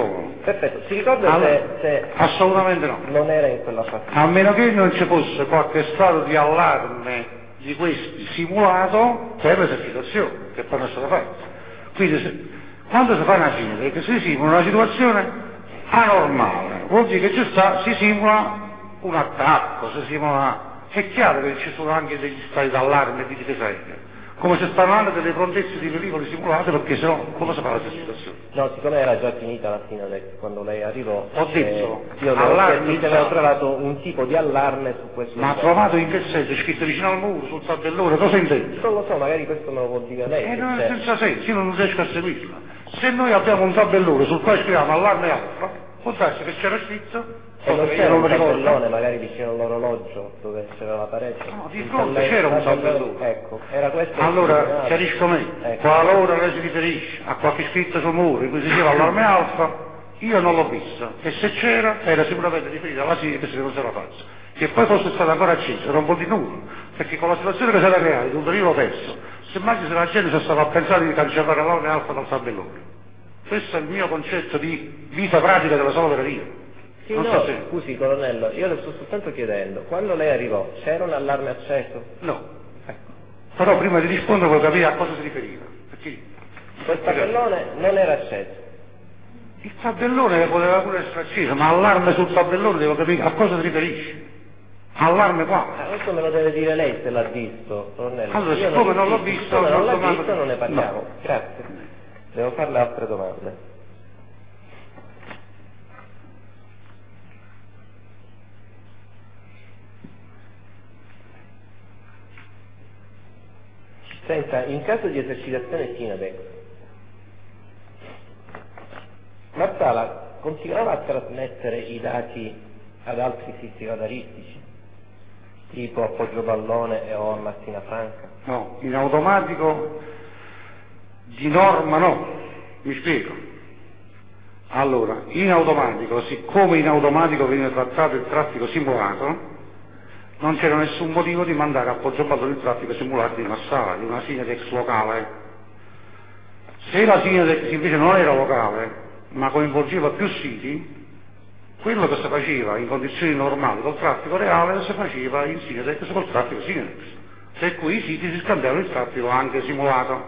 Perfetto, si ricorda Allora, se assolutamente no. non era in quella fase? A meno che non ci fosse qualche stato di allarme di questi simulato per l'esercitazione, che poi non è stata fatta. Quindi quando si fa una simulazione, si simula una situazione anormale, vuol dire che si simula un attacco, si simula. È chiaro che ci sono anche degli stati d'allarme e di difesa aerea, come ci stanno anche delle prontezze di pericoli simulate, perché sennò come si fa l'esercitazione? No, siccome era già finita la Sinadex quando lei arrivò, Ho detto, io allarme le avevo trovato un tipo di allarme su questo. Ma ha trovato in che senso? È scritto vicino al muro, sul tabellone, cosa intende? Non lo so, magari questo me lo può dire lei. Non è senza senso, io non riesco a seguirla. Se noi abbiamo un tabellone sul quale scriviamo allarme alfa, può darsi che c'era scritto, e non che c'era io non un mi ricordo. tabellone magari vicino all'orologio dove c'era la parete? No, di fronte c'era un tabellone. Ecco, era questo. Allora, chiarisco meglio, Ecco. qualora lei si riferisce a qualche scritto sul muro in cui si diceva allarme alfa, io non l'ho vista, e se c'era era sicuramente riferita alla SIE che si era fatta. Che poi fosse stata ancora accesa, non vuol dire nulla, perché con la situazione che si era creata, di un periodo perso, semmai se la gente stava a pensare di cancellare l'allarme alfa dal tabellone. Questo è il mio concetto di vita pratica della sala operativa. Sì, non no, so se... scusi colonnello, io le sto soltanto chiedendo, quando lei arrivò c'era un allarme acceso? No. Ecco. Però prima di rispondere voglio capire a cosa si riferiva. Perché... Quel tabellone non era acceso. Il tabellone poteva pure essere acceso, ma allarme sul tabellone devo capire a cosa si riferisce. Allarme qua. Questo me lo deve dire lei se l'ha visto, colonnello. Allora, siccome non l'ho visto, siccome non l'ha domando... visto non ne parliamo. No. Grazie. Devo farle altre domande. Senta, in caso di esercitazione Sinadex, Marsala continuava a trasmettere i dati ad altri siti radaristici, tipo a Poggio-Pallone o a Martina Franca? No, in automatico di norma no, mi spiego. Allora, in automatico, siccome in automatico viene trattato il traffico simulato, non c'era nessun motivo di mandare a Poggio-Pallone il traffico simulato di Marsala, di una Sinadex locale. Se la Sinadex invece non era locale, ma coinvolgeva più siti, quello che si faceva in condizioni normali col traffico reale si faceva in Sinadex col traffico Sinadex, per cui i siti si scambiavano il traffico anche simulato.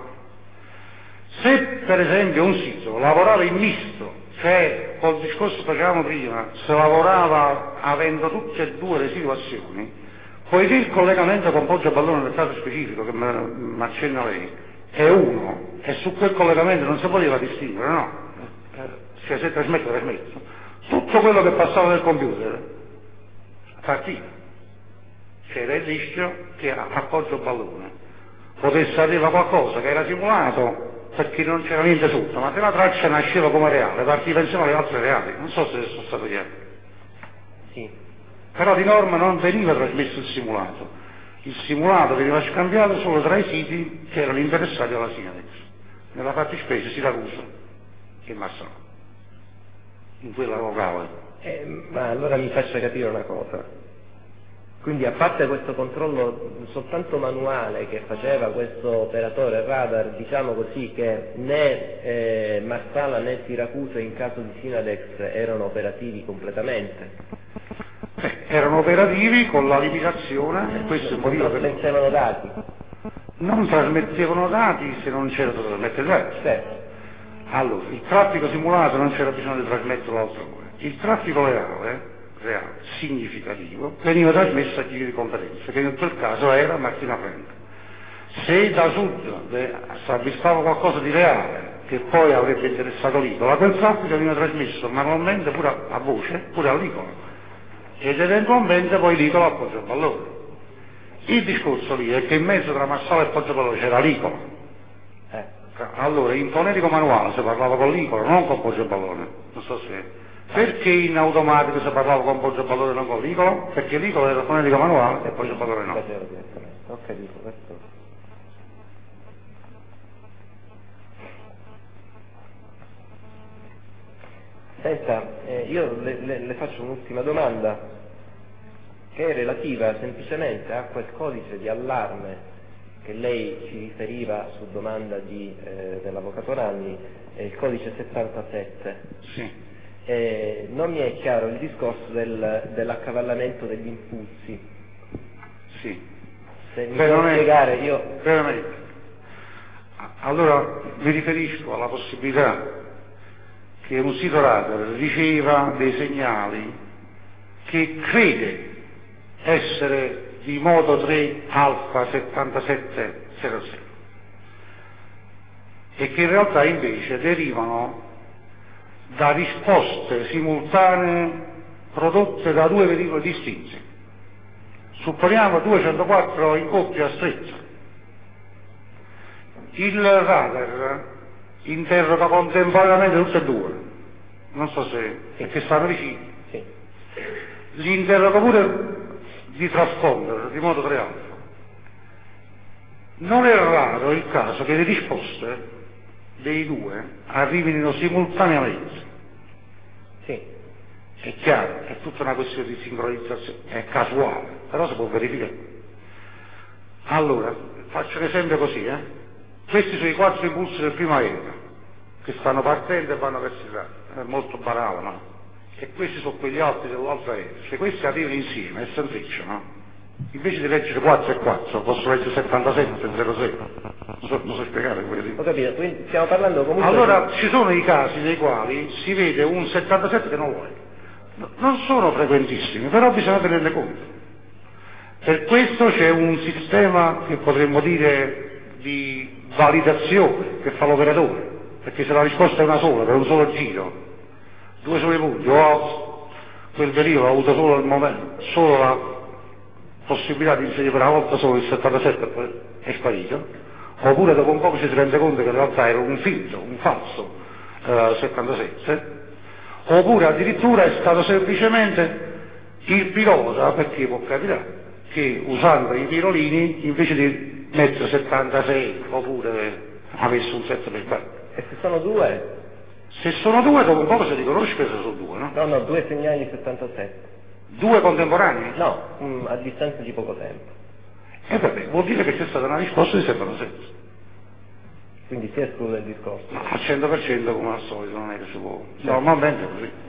Se per esempio un sito lavorava in misto, cioè col discorso che facevamo prima, si lavorava avendo tutte e due le situazioni, poiché il collegamento con Poggio-Pallone nel caso specifico che mi accenna lei è uno, e su quel collegamento non si poteva distinguere, no? Cioè se trasmetto, tutto quello che passava nel computer partiva. C'era il rischio che a Poggio-Pallone potesse arrivare qualcosa che era simulato perché non c'era niente sotto, ma se la traccia nasceva come reale, partiva insieme alle altre reali, non so se sono stato chiaro. Sì. Però di norma non veniva trasmesso il simulato veniva scambiato solo tra i siti che erano interessati alla Sinadex, nella fattispecie Siracusa e Marsala, in quella locale. Ma allora mi faccia capire una cosa. Quindi a parte questo controllo soltanto manuale che faceva questo operatore radar, diciamo così, che né Marsala né Siracusa in caso di Sinadex erano operativi completamente? Erano operativi con la limitazione, e questo è il motivo per cui trasmettevano dati? non trasmettevano dati se non c'era da trasmettere dati. Certo. Allora, il traffico simulato non c'era bisogno di trasmetterlo altrove. Il traffico reale, significativo, veniva trasmesso a chi di competenza, che in quel caso era Martina Franca. Se da sud si avvistava qualcosa di reale che poi avrebbe interessato l'Icola, quel traffico veniva trasmesso manualmente pure a voce, pure all'Icola, ed eventualmente poi l'Icola a Poggio-Pallone. Il discorso lì è che in mezzo tra Marsala e Poggio-Pallone c'era l'Icola. Allora in fonetico manuale si parlava con l'Icola, non con Poggio-Pallone, non so se... Perché in automatico si parlava con Poggio-Pallone e non con l'Icola? Perché l'Icola era fonetico manuale e Poggio-Pallone no. Ho capito, questo. Senta, io le faccio un'ultima domanda che è relativa semplicemente a quel codice di allarme che lei ci riferiva su domanda dell'avvocato Nanni, il codice 77. Sì. non mi è chiaro il discorso dell'accavallamento degli impulsi. Sì. Se mi può spiegare, io... Veramente. Allora mi riferisco alla possibilità che un sito radar riceva dei segnali che crede essere di modo 3 alfa 7700 e che in realtà invece derivano da risposte simultanee prodotte da due velivoli distinti. Supponiamo 204 in coppia stretta. Il radar interroga contemporaneamente tutte e due, non so se, perché stanno vicini. Sì. Li interroga pure di traspondere, di modo 3 alfa. Non è raro il caso che le risposte dei due arrivino simultaneamente. Sì. È chiaro, è tutta una questione di sincronizzazione, è casuale, però si può verificare. Allora, faccio un esempio così, Questi sono i 4 impulsi del primo aereo, che stanno partendo e vanno verso il radar, è molto banale, no? E questi sono quegli altri dell'altro aereo. Se questi arrivano insieme e si intrecciano, invece di leggere 4 e 4, posso leggere 77 e 00. Non so spiegare quello che dico. Ho capito, quindi stiamo parlando comunque... Allora, ci sono i casi nei quali si vede un 77 che non lo è. Non sono frequentissimi, però bisogna tenerne conto. Per questo c'è un sistema che potremmo dire di validazione che fa l'operatore, perché se la risposta è una sola, per un solo giro, 2 soli punti, o quel velivolo ha avuto solo la possibilità di inserire per una volta solo il 77 e poi è sparito, oppure dopo un po' ci si rende conto che in realtà era un finto, un falso 77, oppure addirittura è stato semplicemente il pilota, perché può capitare, che usando i pirolini invece di mettere 76 oppure ha messo un 7 per sbaglio. E se sono 2? Se sono 2 dopo un po' si riconosce che sono 2, no? No, 2 segnali 77. 2 contemporanei? No, a distanza di poco tempo. E vabbè, vuol dire che c'è stata una risposta di 77. Quindi si esclude il discorso. Ma al 100% come al solito non è che si può. Normalmente è così.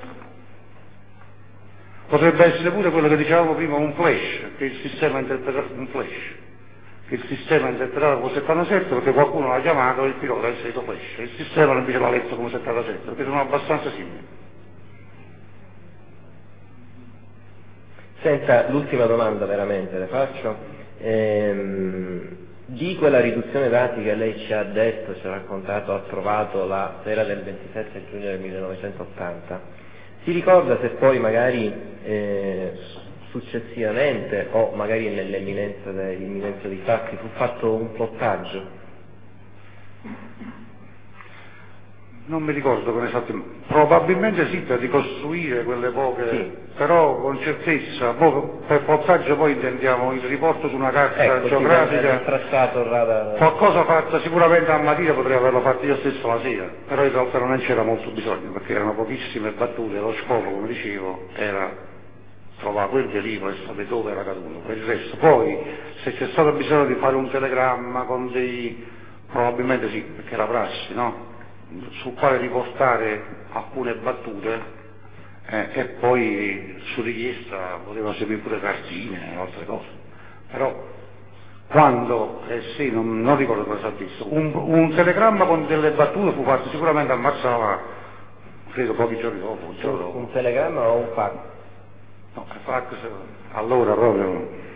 Potrebbe essere pure quello che dicevamo prima, un flash, che il sistema interpreta un flash. Che il sistema ha interpretato come 77 perché qualcuno l'ha chiamato e il pilota ha inserito flash. Il sistema invece l'ha letto come 77, perché sono abbastanza simili. Senta, l'ultima domanda veramente le faccio. Di quella riduzione dati che lei ci ha detto, ci ha raccontato, ha trovato la sera del 27 giugno del 1980, si ricorda se poi magari successivamente o magari nell'imminenza dei fatti fu fatto un plottaggio? Non mi ricordo con esattamente, probabilmente sì, per ricostruire quelle poche, sì. Però con certezza, per plottaggio poi intendiamo il riporto su una carta geografica, qualcosa fatta sicuramente a mattina, potrei averlo fatto io stesso la sera, però in realtà non c'era molto bisogno, perché erano pochissime battute, lo scopo, come dicevo, era trovare quel velivolo e sapere dove era caduto, per il resto. Poi, se c'è stato bisogno di fare un telegramma con probabilmente sì, perché era prassi, no? Sul quale riportare alcune battute e poi su richiesta potevano seguire pure cartine e altre cose. Però quando, sì, non ricordo cosa ha visto, un telegramma con delle battute fu fatto sicuramente a Marsala, credo pochi giorni dopo. Un telegramma o un fax? No, il fax allora proprio